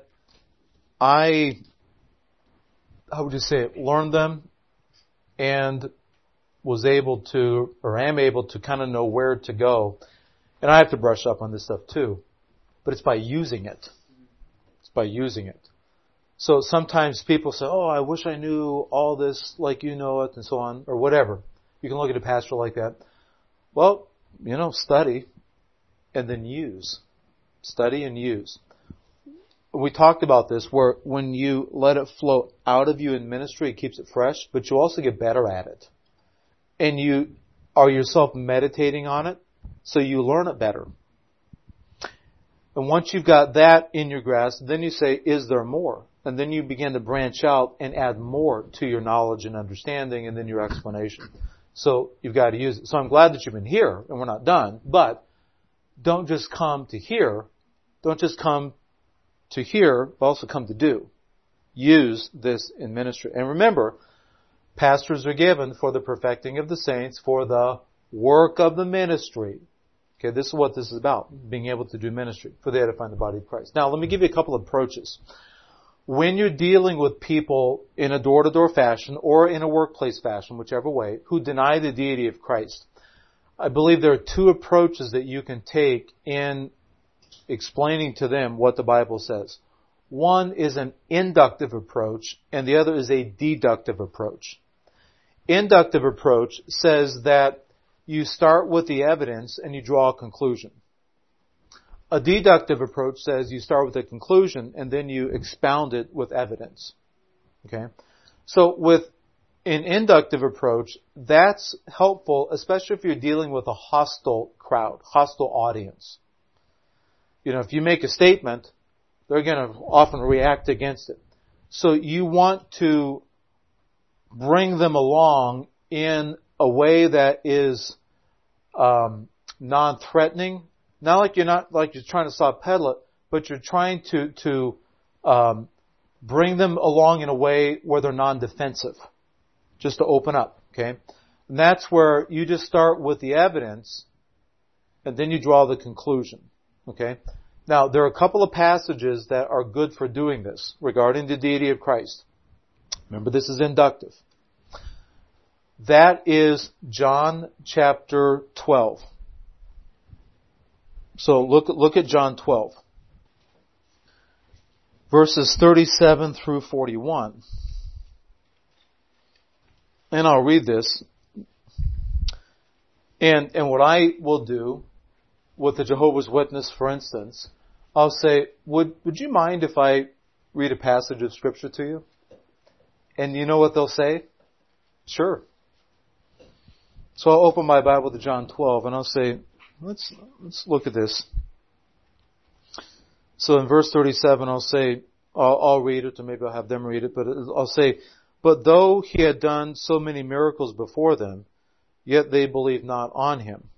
I would just say it, learned them and was able to, or am able to kind of know where to go. And I have to brush up on this stuff too. But it's by using it. It's by using it. So sometimes people say, oh, I wish I knew all this like you know it and so on, or whatever. You can look at a pastor like that. Well, study and then use. Study and use. We talked about this where when you let it flow out of you in ministry, it keeps it fresh, but you also get better at it. And you are yourself meditating on it, so you learn it better. And once you've got that in your grasp, then you say, is there more? And then you begin to branch out and add more to your knowledge and understanding and then your explanation. So you've got to use it. So I'm glad that you've been here and we're not done, but don't just come to hear. Don't just come to hear, but also come to do. Use this in ministry. And remember, pastors are given for the perfecting of the saints, for the work of the ministry. Okay, this is what this is about, being able to do ministry, for the edifying the body of Christ. Now, let me give you a couple of approaches. When you're dealing with people in a door-to-door fashion or in a workplace fashion, whichever way, who deny the deity of Christ, I believe there are two approaches that you can take in explaining to them what the Bible says. One is an inductive approach, and the other is a deductive approach. Inductive approach says that you start with the evidence and you draw a conclusion. A deductive approach says you start with a conclusion and then you expound it with evidence. Okay? So with an inductive approach, that's helpful, especially if you're dealing with a hostile crowd, hostile audience. If you make a statement, they're going to often react against it. So you want to bring them along in a way that is non-threatening. Not like you're trying to soft pedal it, but you're trying to bring them along in a way where they're non-defensive. Just to open up, okay? And that's where you just start with the evidence and then you draw the conclusion, okay? Now, there are a couple of passages that are good for doing this regarding the deity of Christ. Remember, this is inductive. That is John chapter 12. So look at John 12. Verses 37 through 41. And I'll read this. And what I will do with the Jehovah's Witness, for instance, I'll say, would you mind if I read a passage of Scripture to you? And you know what they'll say? Sure. So I'll open my Bible to John 12 and I'll say, let's look at this. So in verse 37 I'll say, I'll read it, or maybe I'll have them read it, but I'll say, but though he had done so many miracles before them, yet they believed not on him.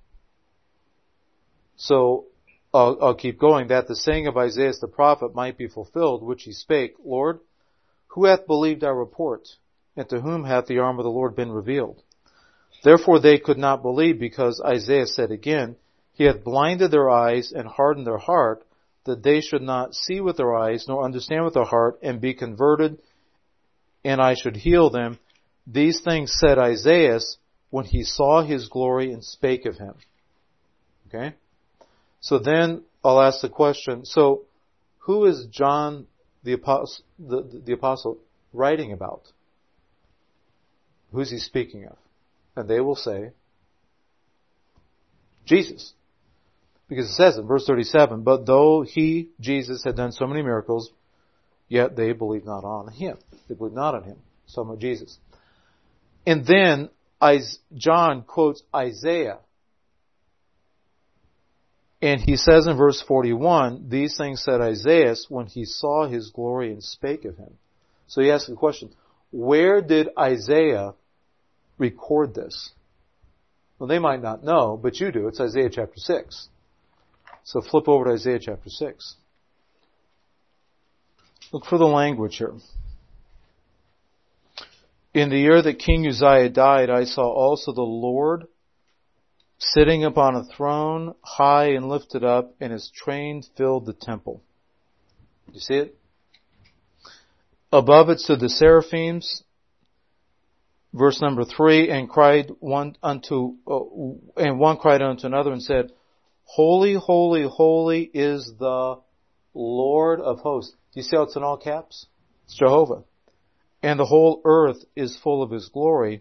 So I'll keep going, that the saying of Isaiah the prophet might be fulfilled, which he spake, Lord, who hath believed our report? And to whom hath the arm of the Lord been revealed? Therefore they could not believe, because Isaiah said again, he hath blinded their eyes and hardened their heart, that they should not see with their eyes, nor understand with their heart, and be converted, and I should heal them. These things said Isaiah when he saw his glory and spake of him. Okay? So then I'll ask the question, so who is John the apostle writing about? Who's he speaking of? And they will say, Jesus. Because it says in verse 37, but though he, Jesus, had done so many miracles, yet they believed not on him. They believed not on him. Some of Jesus. And then John quotes Isaiah. And he says in verse 41, these things said Isaiah when he saw his glory and spake of him. So he asks the question, where did Isaiah record this? Well, they might not know, but you do. It's Isaiah chapter 6. So flip over to Isaiah chapter 6. Look for the language here. In the year that King Uzziah died, I saw also the Lord sitting upon a throne, high and lifted up, and his train filled the temple. You see it? Above it stood the seraphims. Verse number 3, and one cried unto another and said, Holy, holy, holy is the Lord of hosts. Do you see how it's in all caps? It's Jehovah. And the whole earth is full of his glory.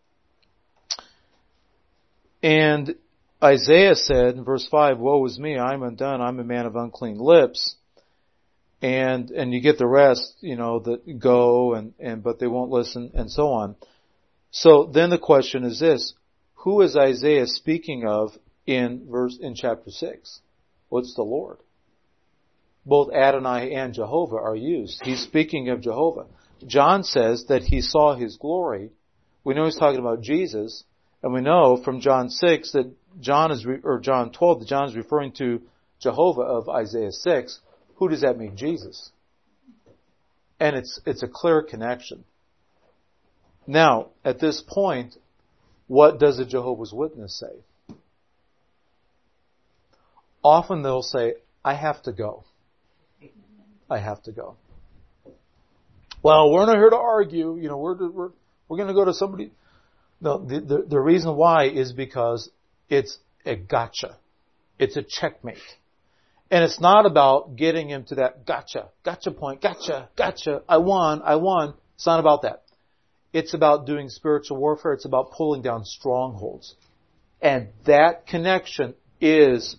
And Isaiah said in verse 5, woe is me, I'm undone, I'm a man of unclean lips. And you get the rest, that go but they won't listen and so on. So then the question is this, who is Isaiah speaking of in chapter 6? Well, it's the Lord. Both Adonai and Jehovah are used. He's speaking of Jehovah. John says that he saw his glory. We know he's talking about Jesus, and we know from John 6 that John 12 that John is referring to Jehovah of Isaiah 6. Who does that mean? Jesus. And it's a clear connection. Now, at this point, what does a Jehovah's Witness say? Often they'll say, I have to go. I have to go. Well, we're not here to argue. We're going to go to somebody. No, the reason why is because it's a gotcha. It's a checkmate. And it's not about getting him to that gotcha point, gotcha, I won. It's not about that. It's about doing spiritual warfare. It's about pulling down strongholds. And that connection is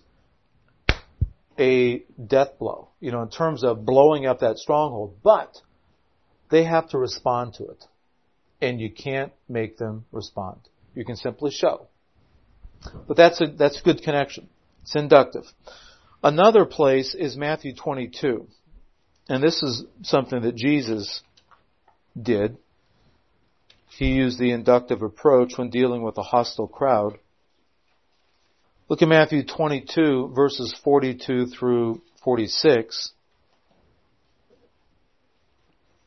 a death blow, in terms of blowing up that stronghold. But they have to respond to it. And you can't make them respond. You can simply show. But that's a good connection. It's inductive. Another place is Matthew 22. And this is something that Jesus did. He used the inductive approach when dealing with a hostile crowd. Look at Matthew 22, verses 42 through 46.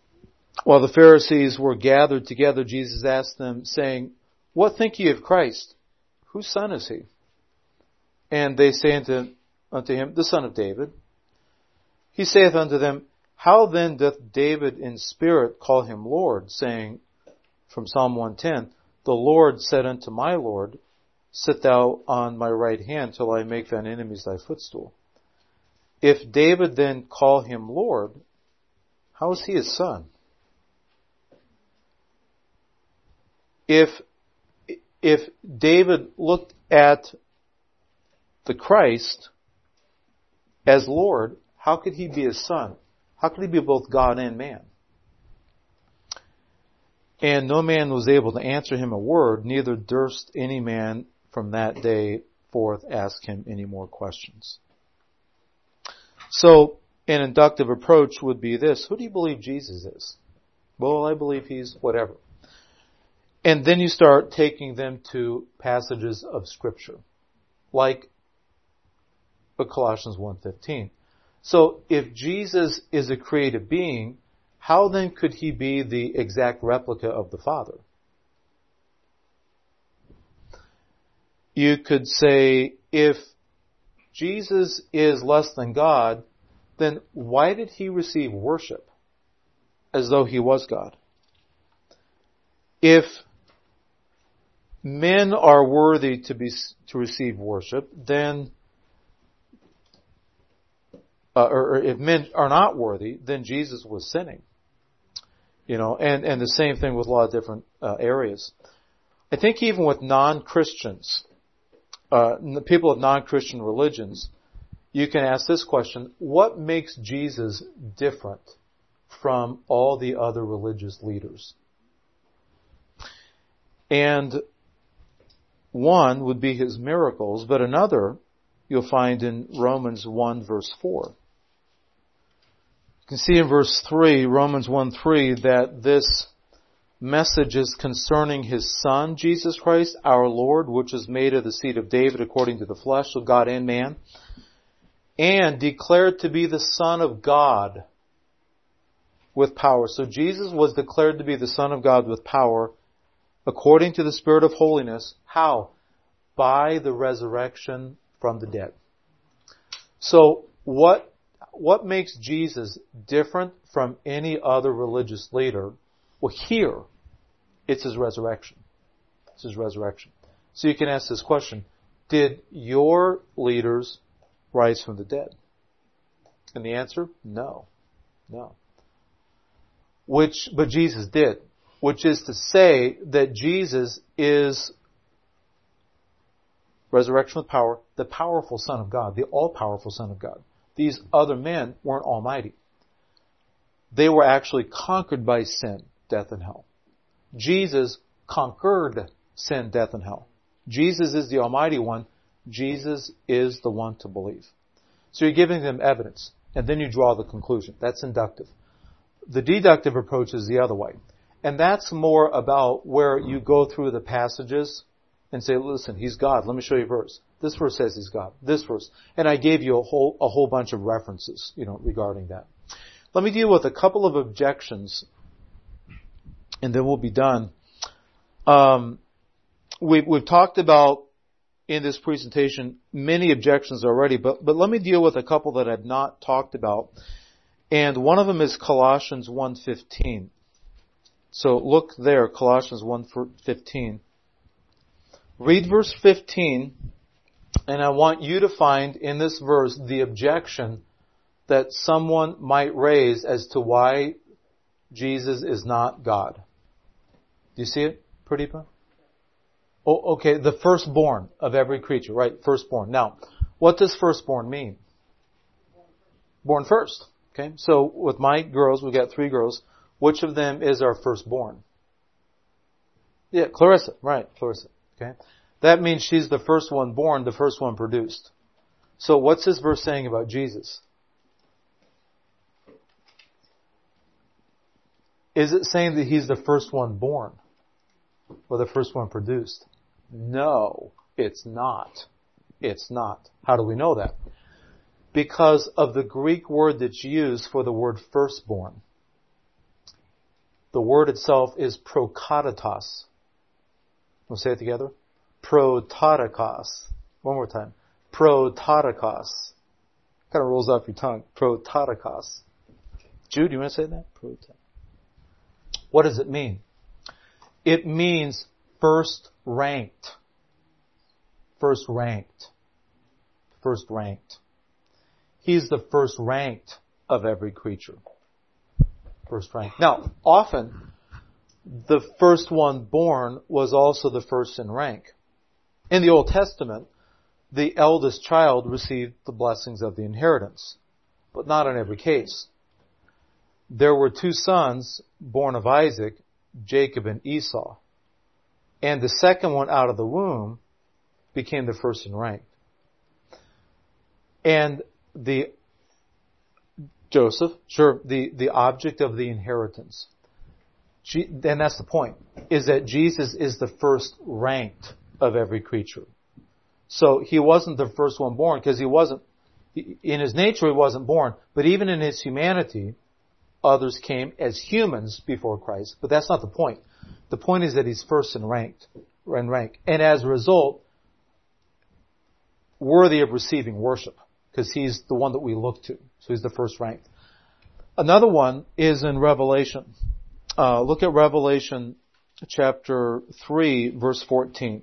While the Pharisees were gathered together, Jesus asked them, saying, What think ye of Christ? Whose son is he? And they say unto him, The son of David. He saith unto them, How then doth David in spirit call him Lord, saying, from Psalm 110, The Lord said unto my Lord, Sit thou on my right hand till I make thine enemies thy footstool. If David then call him Lord, how is he his son? If David looked at the Christ as Lord, how could he be his son? How could he be both God and man? And no man was able to answer him a word, neither durst any man from that day forth ask him any more questions. So, an inductive approach would be this: who do you believe Jesus is? Well, I believe he's whatever. And then you start taking them to passages of Scripture, like Colossians 1:15. So, if Jesus is a created being, how then could he be the exact replica of the Father? You could say, if Jesus is less than God, then why did he receive worship as though he was God? If men are worthy to receive worship, then, or if men are not worthy, then Jesus was sinning. And the same thing with a lot of different areas. I think even with non-Christians, people of non-Christian religions, you can ask this question: what makes Jesus different from all the other religious leaders? And one would be his miracles, but another you'll find in Romans 1 verse 4. You can see in verse 3, Romans 1:3, that this message is concerning his Son, Jesus Christ, our Lord, which is made of the seed of David according to the flesh, so God and man, and declared to be the Son of God with power. So Jesus was declared to be the Son of God with power according to the Spirit of holiness. How? By the resurrection from the dead. So what makes Jesus different from any other religious leader? Well, here, it's his resurrection. It's his resurrection. So you can ask this question: did your leaders rise from the dead? And the answer, no. No. But Jesus did. Which is to say that Jesus is resurrection with power, the powerful Son of God, the all-powerful Son of God. These other men weren't almighty. They were actually conquered by sin, death, and hell. Jesus conquered sin, death, and hell. Jesus is the Almighty One. Jesus is the one to believe. So you're giving them evidence, and then you draw the conclusion. That's inductive. The deductive approach is the other way. And that's more about where you go through the passages and say, listen, he's God. Let me show you a verse. This verse says he's God. This verse. And I gave you a whole bunch of references, regarding that. Let me deal with a couple of objections, and then we'll be done. We've talked about in this presentation many objections already, but let me deal with a couple that I've not talked about. And one of them is Colossians 1:15. So look there, Colossians 1:15. Read verse 15, and I want you to find in this verse the objection that someone might raise as to why Jesus is not God. Do you see it, Pradeepa? Oh, okay, the firstborn of every creature, right? Firstborn. Now, what does firstborn mean? Born first. Okay, so with my girls, we've got 3 girls. Which of them is our firstborn? Yeah, Clarissa. Right, Clarissa. Okay. That means she's the first one born, the first one produced. So what's this verse saying about Jesus? Is it saying that he's the first one born? Or the first one produced? No, it's not. It's not. How do we know that? Because of the Greek word that's used for the word firstborn. The word itself is prototokos. We'll say it together. Prototokos. One more time. Prototokos. Kind of rolls off your tongue. Prototokos. Jude, you want to say that? What does it mean? It means first ranked. First ranked. First ranked. He's the first ranked of every creature. First ranked. Now, often, the first one born was also the first in rank. In the Old Testament, the eldest child received the blessings of the inheritance, but not in every case. There were two sons born of Isaac, Jacob and Esau, and the second one out of the womb became the first in rank. And Joseph, the object of the inheritance. And that's the point, is that Jesus is the first ranked of every creature. So he wasn't the first one born because in his nature he wasn't born, but even in his humanity, others came as humans before Christ. But that's not the point. The point is that he's first in rank. And as a result, worthy of receiving worship, because he's the one that we look to. So he's the first ranked. Another one is in Revelation. Look at Revelation chapter 3, verse 14.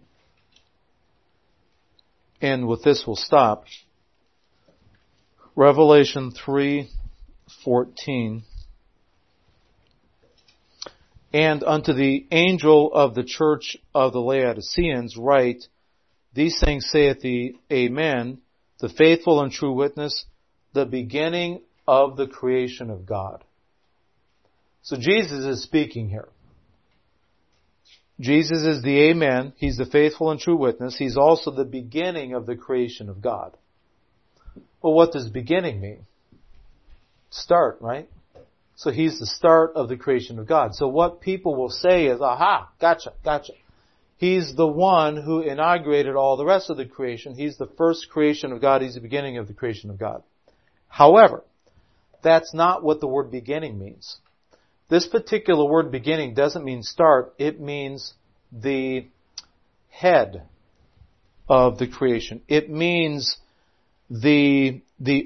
And with this we'll stop. Revelation 3:14. And unto the angel of the church of the Laodiceans write, These things saith the Amen, the faithful and true witness, the beginning of the creation of God. So Jesus is speaking here. Jesus is the Amen. He's the faithful and true witness. He's also the beginning of the creation of God. Well, what does beginning mean? Start, right? So he's the start of the creation of God. So what people will say is, aha, gotcha. He's the one who inaugurated all the rest of the creation. He's the first creation of God. He's the beginning of the creation of God. However, that's not what the word beginning means. This particular word beginning doesn't mean start. It means the head of the creation. It means the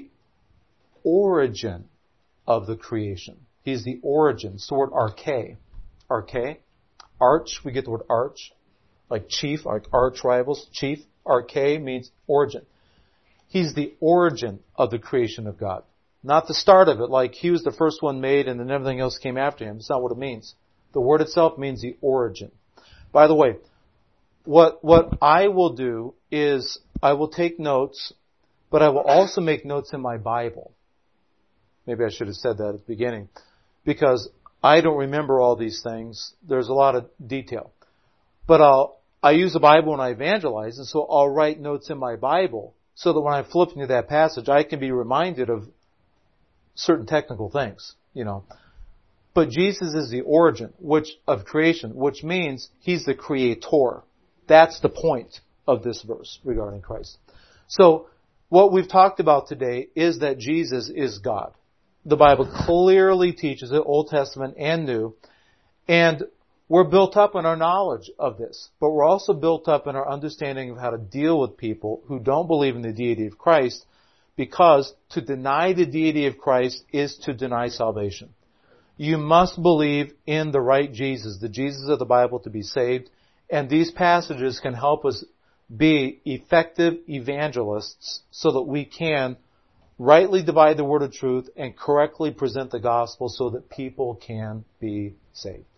origin of the creation. He's the origin. It's the word arche. Arche. Arch, we get the word arch. Like chief, like arch rivals. Chief. Arche means origin. He's the origin of the creation of God. Not the start of it, like he was the first one made and then everything else came after him. That's not what it means. The word itself means the origin. By the way, what I will do is I will take notes, but I will also make notes in my Bible. Maybe I should have said that at the beginning. Because I don't remember all these things. There's a lot of detail. But I use the Bible when I evangelize, and so I'll write notes in my Bible so that when I flip into that passage, I can be reminded of certain technical things, But Jesus is the origin of creation, which means he's the creator. That's the point of this verse regarding Christ. So what we've talked about today is that Jesus is God. The Bible clearly teaches it, Old Testament and New, and we're built up in our knowledge of this, but we're also built up in our understanding of how to deal with people who don't believe in the deity of Christ, because to deny the deity of Christ is to deny salvation. You must believe in the right Jesus, the Jesus of the Bible, to be saved. And these passages can help us be effective evangelists so that we can rightly divide the word of truth and correctly present the gospel so that people can be saved.